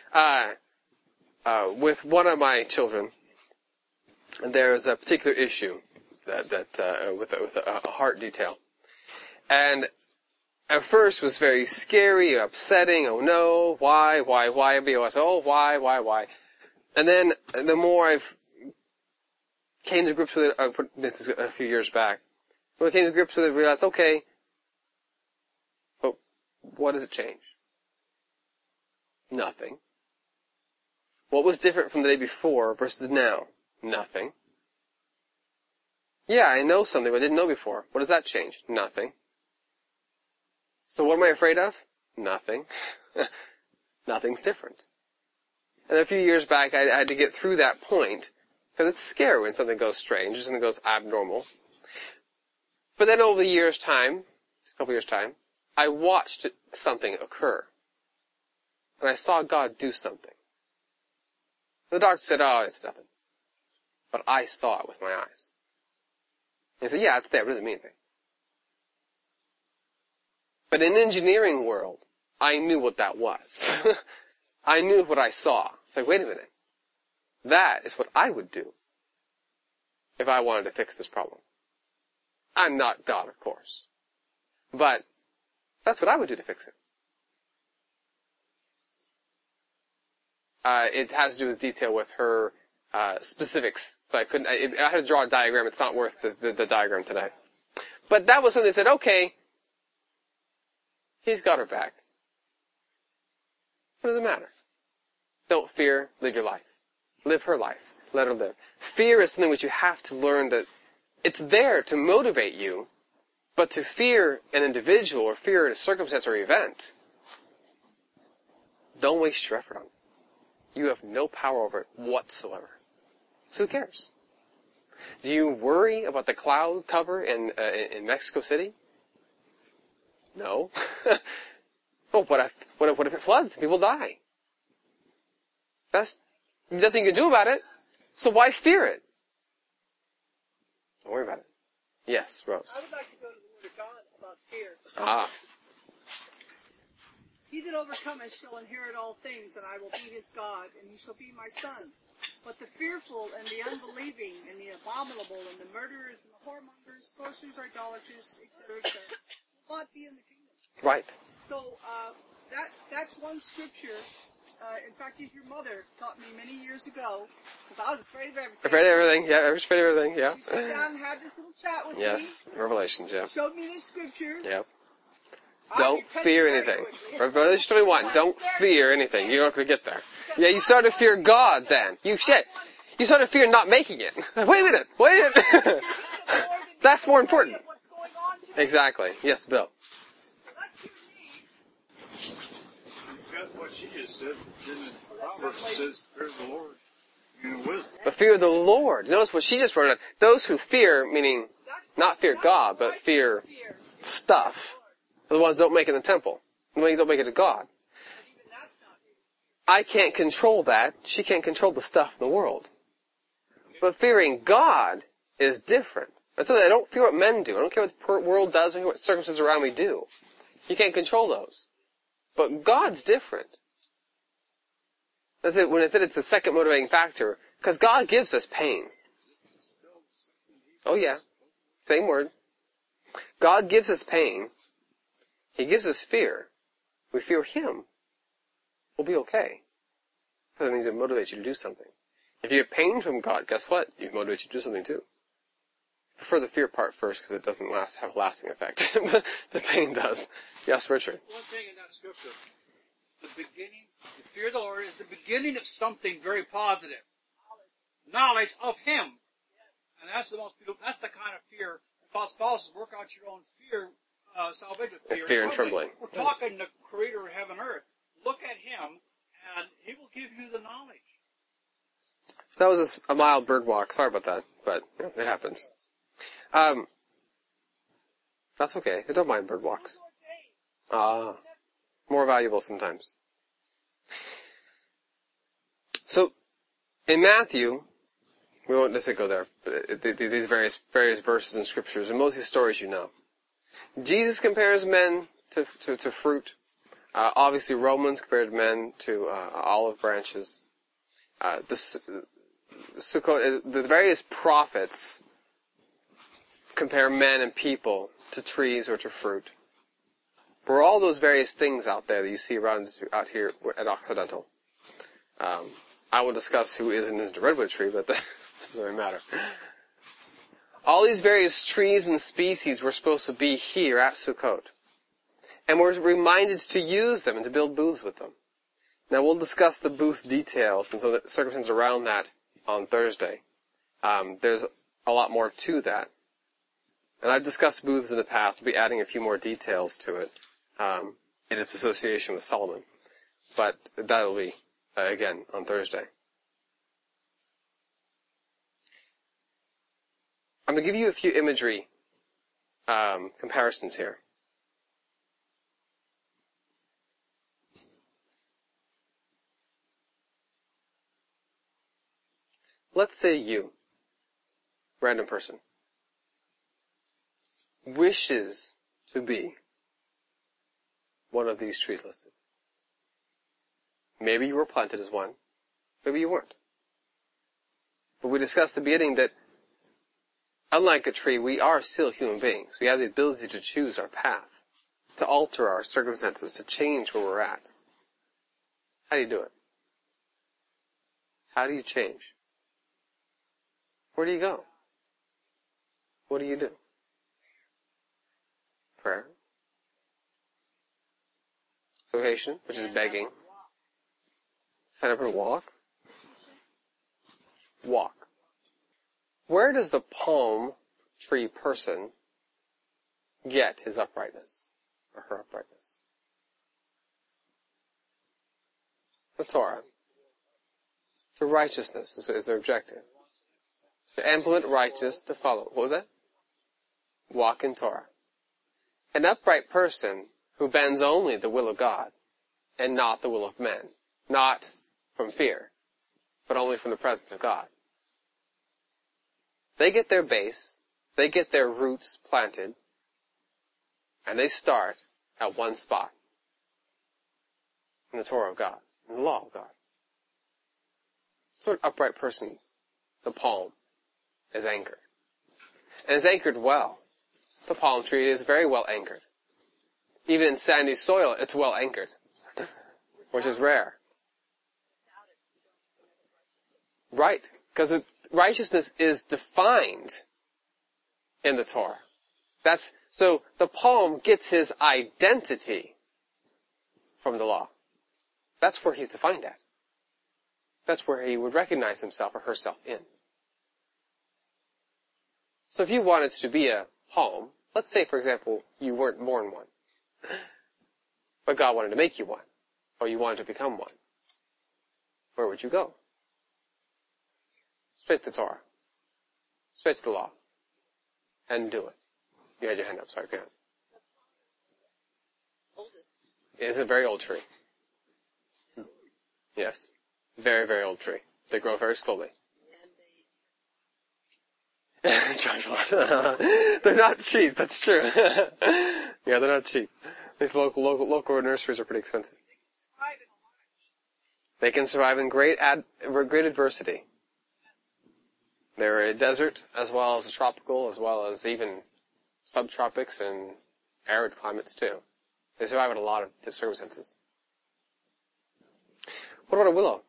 [SPEAKER 1] With one of my children, there's a particular issue with a heart detail. And at first was very scary, upsetting. Oh no, why? BOS. Oh, why? And then the more I've came to grips with it, this is a few years back, when I came to grips with it, I realized, okay, but what does it change? Nothing. What was different from the day before versus now? Nothing. Yeah, I know something I didn't know before. What does that change? Nothing. So what am I afraid of? Nothing. Nothing's different. And a few years back, I had to get through that point, because it's scary when something goes strange, or something goes abnormal. But then over the years' time, a couple years' time, I watched something occur. And I saw God do something. The doctor said, oh, it's nothing. But I saw it with my eyes. He said, yeah, it's there, but it doesn't mean anything. But in the engineering world, I knew what that was. I knew what I saw. It's like, wait a minute. That is what I would do if I wanted to fix this problem. I'm not God, of course. But that's what I would do to fix it. It has to do with detail with her specifics. So I had to draw a diagram. It's not worth the diagram tonight. But that was something that said, okay, he's got her back. What does it matter? Don't fear, live your life. Live her life. Let her live. Fear is something which you have to learn that it's there to motivate you, but to fear an individual or fear a circumstance or event, don't waste your effort on it. You have no power over it whatsoever. So who cares? Do you worry about the cloud cover in Mexico City? No. Well, what if it floods and people die? That's nothing you can do about it. So why fear it? Don't worry about it. Yes, Rose.
[SPEAKER 2] I would like to go to the Word of God about fear.
[SPEAKER 1] Ah.
[SPEAKER 2] He that overcometh shall inherit all things, and I will be his God, and he shall be my son. But the fearful and the unbelieving and the abominable and the murderers and the whoremongers, sorcerers, idolaters, etc., will not be in the kingdom.
[SPEAKER 1] Right.
[SPEAKER 2] So that's one scripture. In fact, your mother taught me many years ago, because I was afraid of everything.
[SPEAKER 1] Afraid of everything, yeah. I was afraid of everything, yeah.
[SPEAKER 2] You sat down and had this little chat with me.
[SPEAKER 1] Yes, Revelations, yeah.
[SPEAKER 2] Showed me this scripture.
[SPEAKER 1] Yep. Don't fear anything. Revelation 21, don't fear anything. You're not going to get there. Yeah, you start to fear God then. You start to fear not making it. Wait a minute. That's more important. Exactly. Yes, Bill.
[SPEAKER 5] What she just said, in the Proverbs says, fear of the Lord, you know, wisdom.
[SPEAKER 1] But fear of the Lord. Notice what she just wrote down. Those who fear, meaning not fear God, but fear stuff, are the ones that don't make it in the temple. The ones that don't make it to God. I can't control that. She can't control the stuff in the world. But fearing God is different. I don't fear what men do. I don't care what the world does or what circumstances around me do. You can't control those. But God's different. That's it. When I said it's the second motivating factor, because God gives us pain. Oh yeah, same word. God gives us pain. He gives us fear. We fear Him. We'll be okay. Because it means it motivates you to do something. If you get pain from God, guess what? It motivates you to do something too. I prefer the fear part first because it doesn't have a lasting effect. The pain does. Yes, Richard.
[SPEAKER 5] One thing in that scripture, the fear of the Lord is the beginning of something very positive. Knowledge of Him. And that's the kind of fear. Paul says, work out your own fear, salvation.
[SPEAKER 1] Fear and trembling.
[SPEAKER 5] We're talking the Creator of heaven and earth. Look at Him, and He will give you the knowledge.
[SPEAKER 1] So that was a mild bird walk. Sorry about that, but it happens. That's okay. I don't mind bird walks. More valuable sometimes. So, in Matthew, we won't necessarily go there, but these various verses in scriptures, and most of these stories you know. Jesus compares men to fruit. Obviously, Romans compared men to olive branches. The various prophets compare men and people to trees or to fruit. There are all those various things out there that you see out here at Occidental. I will discuss who is and isn't a redwood tree, but that doesn't really matter. All these various trees and species were supposed to be here at Sukkot. And we're reminded to use them and to build booths with them. Now we'll discuss the booth details and some of the circumstances around that on Thursday. There's a lot more to that. And I've discussed booths in the past. I'll be adding a few more details to it in its association with Solomon. But that'll be, again, on Thursday. I'm going to give you a few imagery comparisons here. Let's say you, random person, wishes to be one of these trees listed. Maybe you were planted as one, maybe you weren't. But we discussed at the beginning that unlike a tree, we are still human beings. We have the ability to choose our path, to alter our circumstances, to change where we're at. How do you do it? How do you change? Where do you go? What do you do? Prayer. Supplication, which is begging. Stand up and walk. Walk. Where does the palm tree person get his uprightness or her uprightness? The Torah. To righteousness is their objective. To implement righteous, to follow. What was that? Walk in Torah. An upright person who bends only the will of God and not the will of men. Not from fear, but only from the presence of God. They get their base, they get their roots planted, and they start at one spot. In the Torah of God, in the law of God. So an upright person, the palm, is anchored. And is anchored well. The palm tree is very well anchored. Even in sandy soil, it's well anchored, which is rare. Right, because righteousness is defined in the Torah. So the palm gets his identity from the law. That's where he's defined at. That's where he would recognize himself or herself in. So if you wanted to be a palm, let's say, for example, you weren't born one, but God wanted to make you one, or you wanted to become one, where would you go? Straight to the Torah. Straight to the law. And do it. You had your hand up, sorry, go ahead. It is a very old tree. Yes. Very, very old tree. They grow very slowly. They're not cheap, that's true. Yeah, they're not cheap. These local nurseries are pretty expensive. They can survive in great adversity. They're a desert, as well as a tropical, as well as even subtropics and arid climates too. They survive in a lot of circumstances. What about a willow?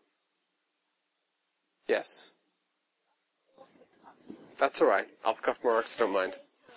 [SPEAKER 1] Yes. That's alright. Off the cuff marks, don't mind.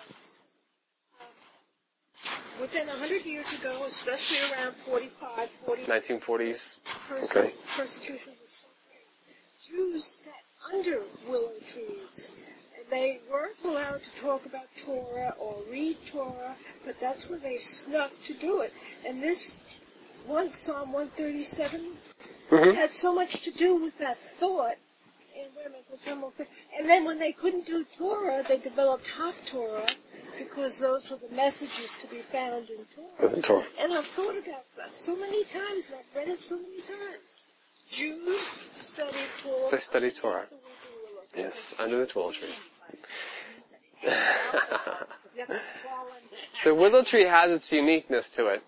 [SPEAKER 6] Within 100 years ago, especially around 45, 40...
[SPEAKER 1] 1940s. Okay.
[SPEAKER 6] Persecution was so great. Jews sat under willow trees. They weren't allowed to talk about Torah or read Torah, but that's where they snuck to do it. And this one, Psalm 137, had so much to do with that thought. And then when they couldn't do Torah, they developed Haftorah, because those were the messages to be found in Torah. And I've thought about that so many times, and I've read it so many times. Jews study Torah.
[SPEAKER 1] They study Torah. Yes, under the willow tree. The willow tree has its uniqueness to it.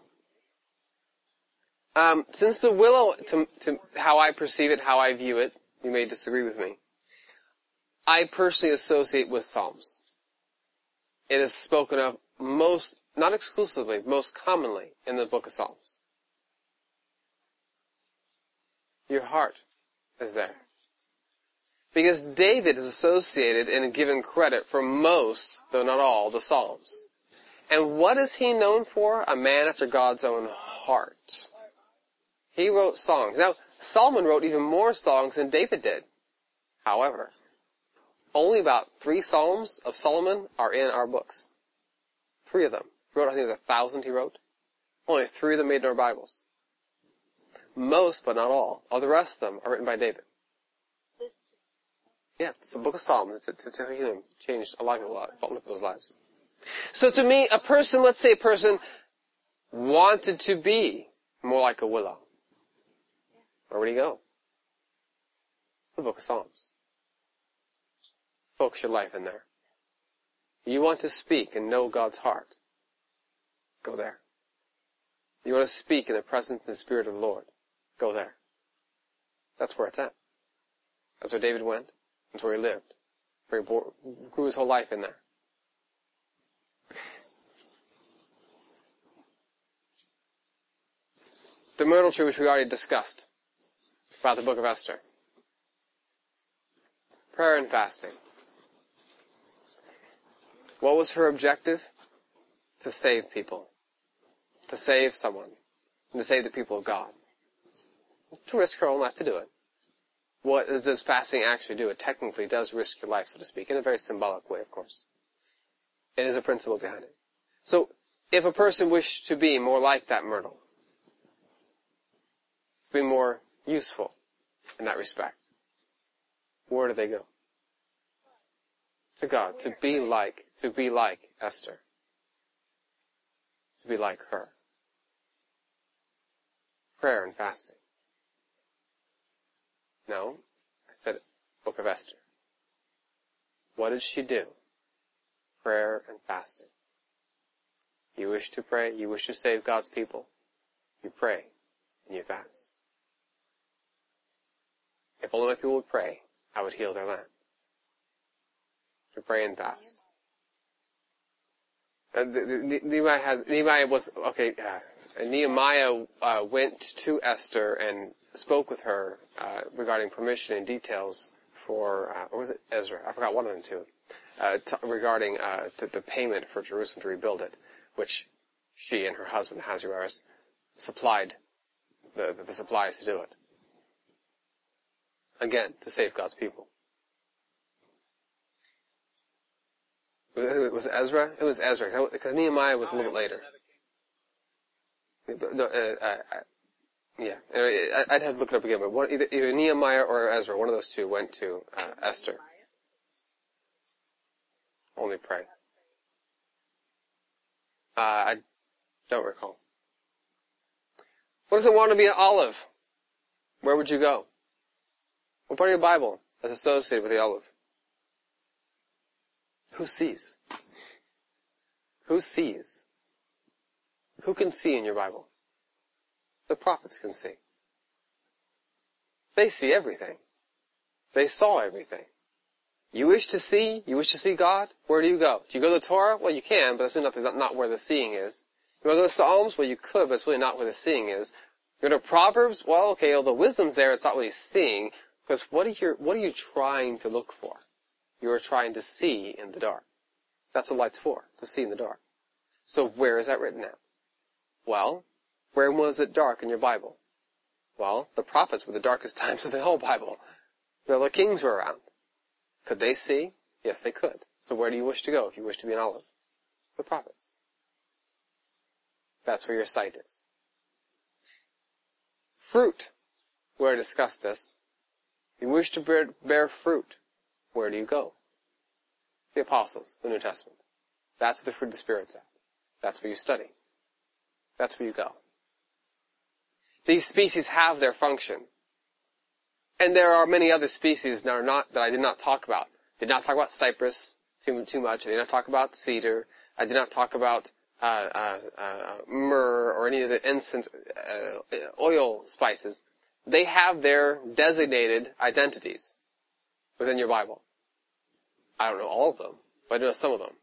[SPEAKER 1] Since the willow, to how I perceive it, how I view it, you may disagree with me, I personally associate with Psalms. It is spoken of most, not exclusively, most commonly in the book of Psalms. Your heart is there. Because David is associated and given credit for most, though not all, the Psalms. And what is he known for? A man after God's own heart. He wrote songs. Now, Solomon wrote even more songs than David did. However, only about 3 Psalms of Solomon are in our books. 3 of them. He wrote, I think it was 1,000 he wrote. Only 3 of them made in our Bibles. Most, but not all, of the rest of them are written by David. Yeah, it's a book of Psalms. It's changed a lot of people's lives. So to me, a person, let's say a person wanted to be more like a willow. Where would he go? It's the book of Psalms. Focus your life in there. You want to speak and know God's heart. Go there. You want to speak in the presence and the Spirit of the Lord. Go there. That's where it's at. That's where David went. That's where he lived. Where he grew his whole life in there. The myrtle tree, which we already discussed about the book of Esther. Prayer and fasting. What was her objective? To save people. To save someone. And to save the people of God. To risk her own life to do it. What does fasting actually do? It technically does risk your life, so to speak, in a very symbolic way, of course. It is a principle behind it. So, if a person wished to be more like that myrtle, to be more useful in that respect, where do they go? To God, to be like Esther. To be like her. Prayer and fasting. No, I said book of Esther. What did she do? Prayer and fasting. You wish to pray, you wish to save God's people, you pray and you fast. If only my people would pray, I would heal their land. To pray and fast. Nehemiah went to Esther and spoke with her regarding permission and details for, or was it Ezra? I forgot one of them too. Regarding the payment for Jerusalem to rebuild it, which she and her husband Ahasuerus supplied the supplies to do it. Again, to save God's people. Was it Ezra? It was Ezra, because Nehemiah was a little bit later. Yeah, anyway, I'd have to look it up again, but either Nehemiah or Ezra, one of those two went to Esther. Only pray. I don't recall. What does it want to be an olive? Where would you go? What part of your Bible is associated with the olive? Who sees? Who sees? Who can see in your Bible? The prophets can see. They see everything. They saw everything. You wish to see God? Where do you go? Do you go to the Torah? Well, you can, but that's really not where the seeing is. You want to go to Psalms? Well, you could, but it's really not where the seeing is. You go to Proverbs? Well, okay, although wisdom's there, it's not really seeing, because what are you trying to look for? You are trying to see in the dark. That's what light's for, to see in the dark. So where is that written at? Well, where was it dark in your Bible? Well, the prophets were the darkest times of the whole Bible. The kings were around. Could they see? Yes, they could. So where do you wish to go if you wish to be an olive? The prophets. That's where your sight is. Fruit. We already discussed this. If you wish to bear fruit, where do you go? The apostles, the New Testament. That's where the fruit of the Spirit's at. That's where you study. That's where you go. These species have their function. And there are many other species that I did not talk about. I did not talk about cypress too much. I did not talk about cedar. I did not talk about myrrh or any of the incense, oil spices. They have their designated identities within your Bible. I don't know all of them, but I know some of them.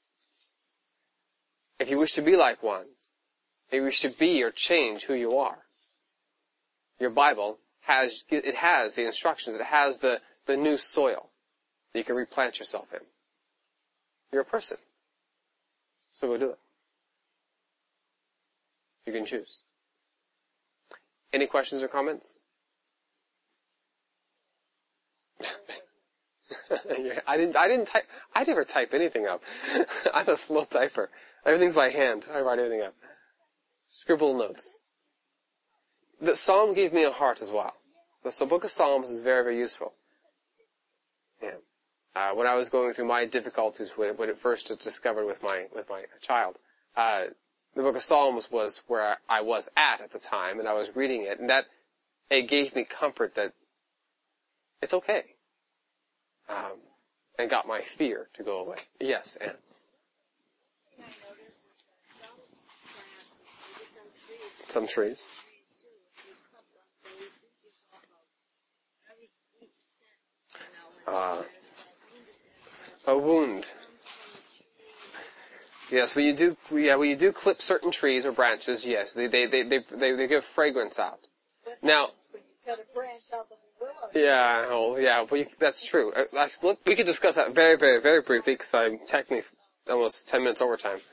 [SPEAKER 1] If you wish to be like one, if you wish to be or change who you are, your Bible has the instructions. It has the new soil that you can replant yourself in. You're a person. So go do it. You can choose. Any questions or comments? Yeah, I never type anything up. I'm a slow typer. Everything's by hand. I write everything up. Scribble notes. The Psalm gave me a heart as well. The book of Psalms is very, very useful. Yeah. When I was going through my difficulties when it first was discovered with my child, the book of Psalms was where I was at the time, and I was reading it, and that it gave me comfort that it's okay. And got my fear to go away. Yes, Anne. Some trees. A wound. Yes, when you do clip certain trees or branches, yes, they give fragrance out. Now, yeah, well, that's true. Actually, look, we could discuss that very, very, very briefly because I'm technically almost 10 minutes over time.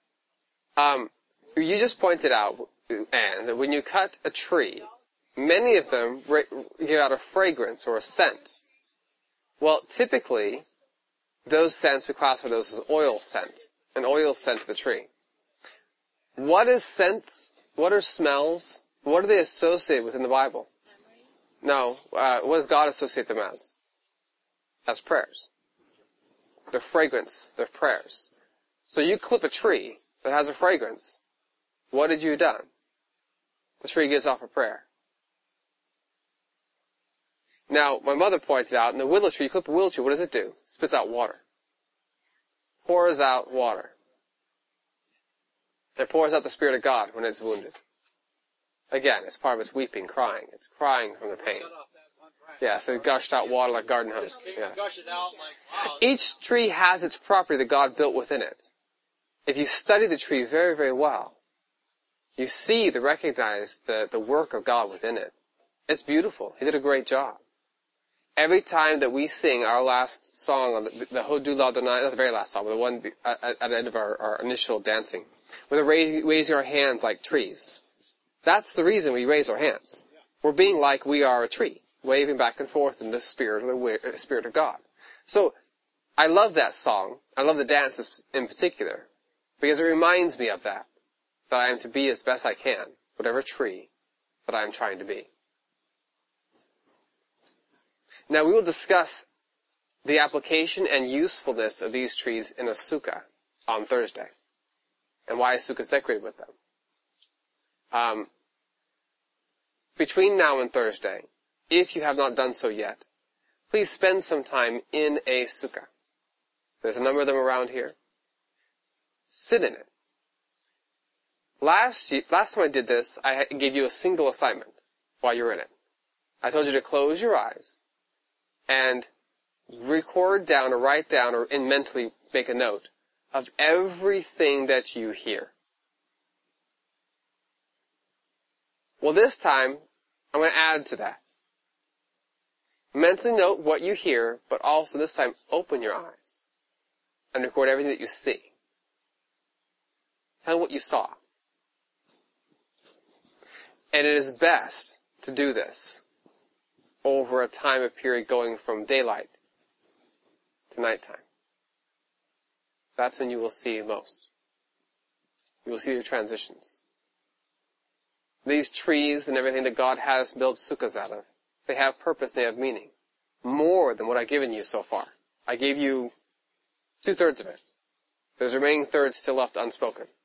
[SPEAKER 1] You just pointed out, Anne, that when you cut a tree, many of them give out a fragrance or a scent. Well, typically, those scents, we classify those as oil scent, an oil scent of the tree. What is scents? What are smells? What are they associated with in the Bible? No, what does God associate them as? As prayers. They're fragrance, they're prayers. So you clip a tree that has a fragrance. What did you done? The tree gives off a prayer. Now, my mother pointed out, in the willow tree, you clip a willow tree, what does it do? It spits out water. Pours out water. It pours out the Spirit of God when it's wounded. Again, it's part of its weeping, crying. It's crying from the pain. Yes, it gushed out water like garden hose. Yes. Each tree has its property that God built within it. If you study the tree very, very well, you recognize the work of God within it. It's beautiful. He did a great job. Every time that we sing our last song on the Hodu Ladonai, not the very last song, but the one at the end of our initial dancing, we're raising our hands like trees. That's the reason we raise our hands. We're being like we are a tree, waving back and forth in the Spirit of God. So, I love that song. I love the dances in particular, because it reminds me of that I am to be as best I can, whatever tree that I am trying to be. Now, we will discuss the application and usefulness of these trees in a sukkah on Thursday, and why a sukkah is decorated with them. Between now and Thursday, if you have not done so yet, please spend some time in a sukkah. There's a number of them around here. Sit in it. Last time I did this, I gave you a single assignment while you're in it. I told you to close your eyes and record down or write down or mentally make a note of everything that you hear. Well, this time, I'm going to add to that. Mentally note what you hear, but also this time open your eyes and record everything that you see. Tell me what you saw. And it is best to do this over a time of period going from daylight to nighttime. That's when you will see most. You will see your transitions. These trees and everything that God has built sukkahs out of, they have purpose, they have meaning. More than what I've given you so far. I gave you 2/3 of it. There's a remaining third still left unspoken.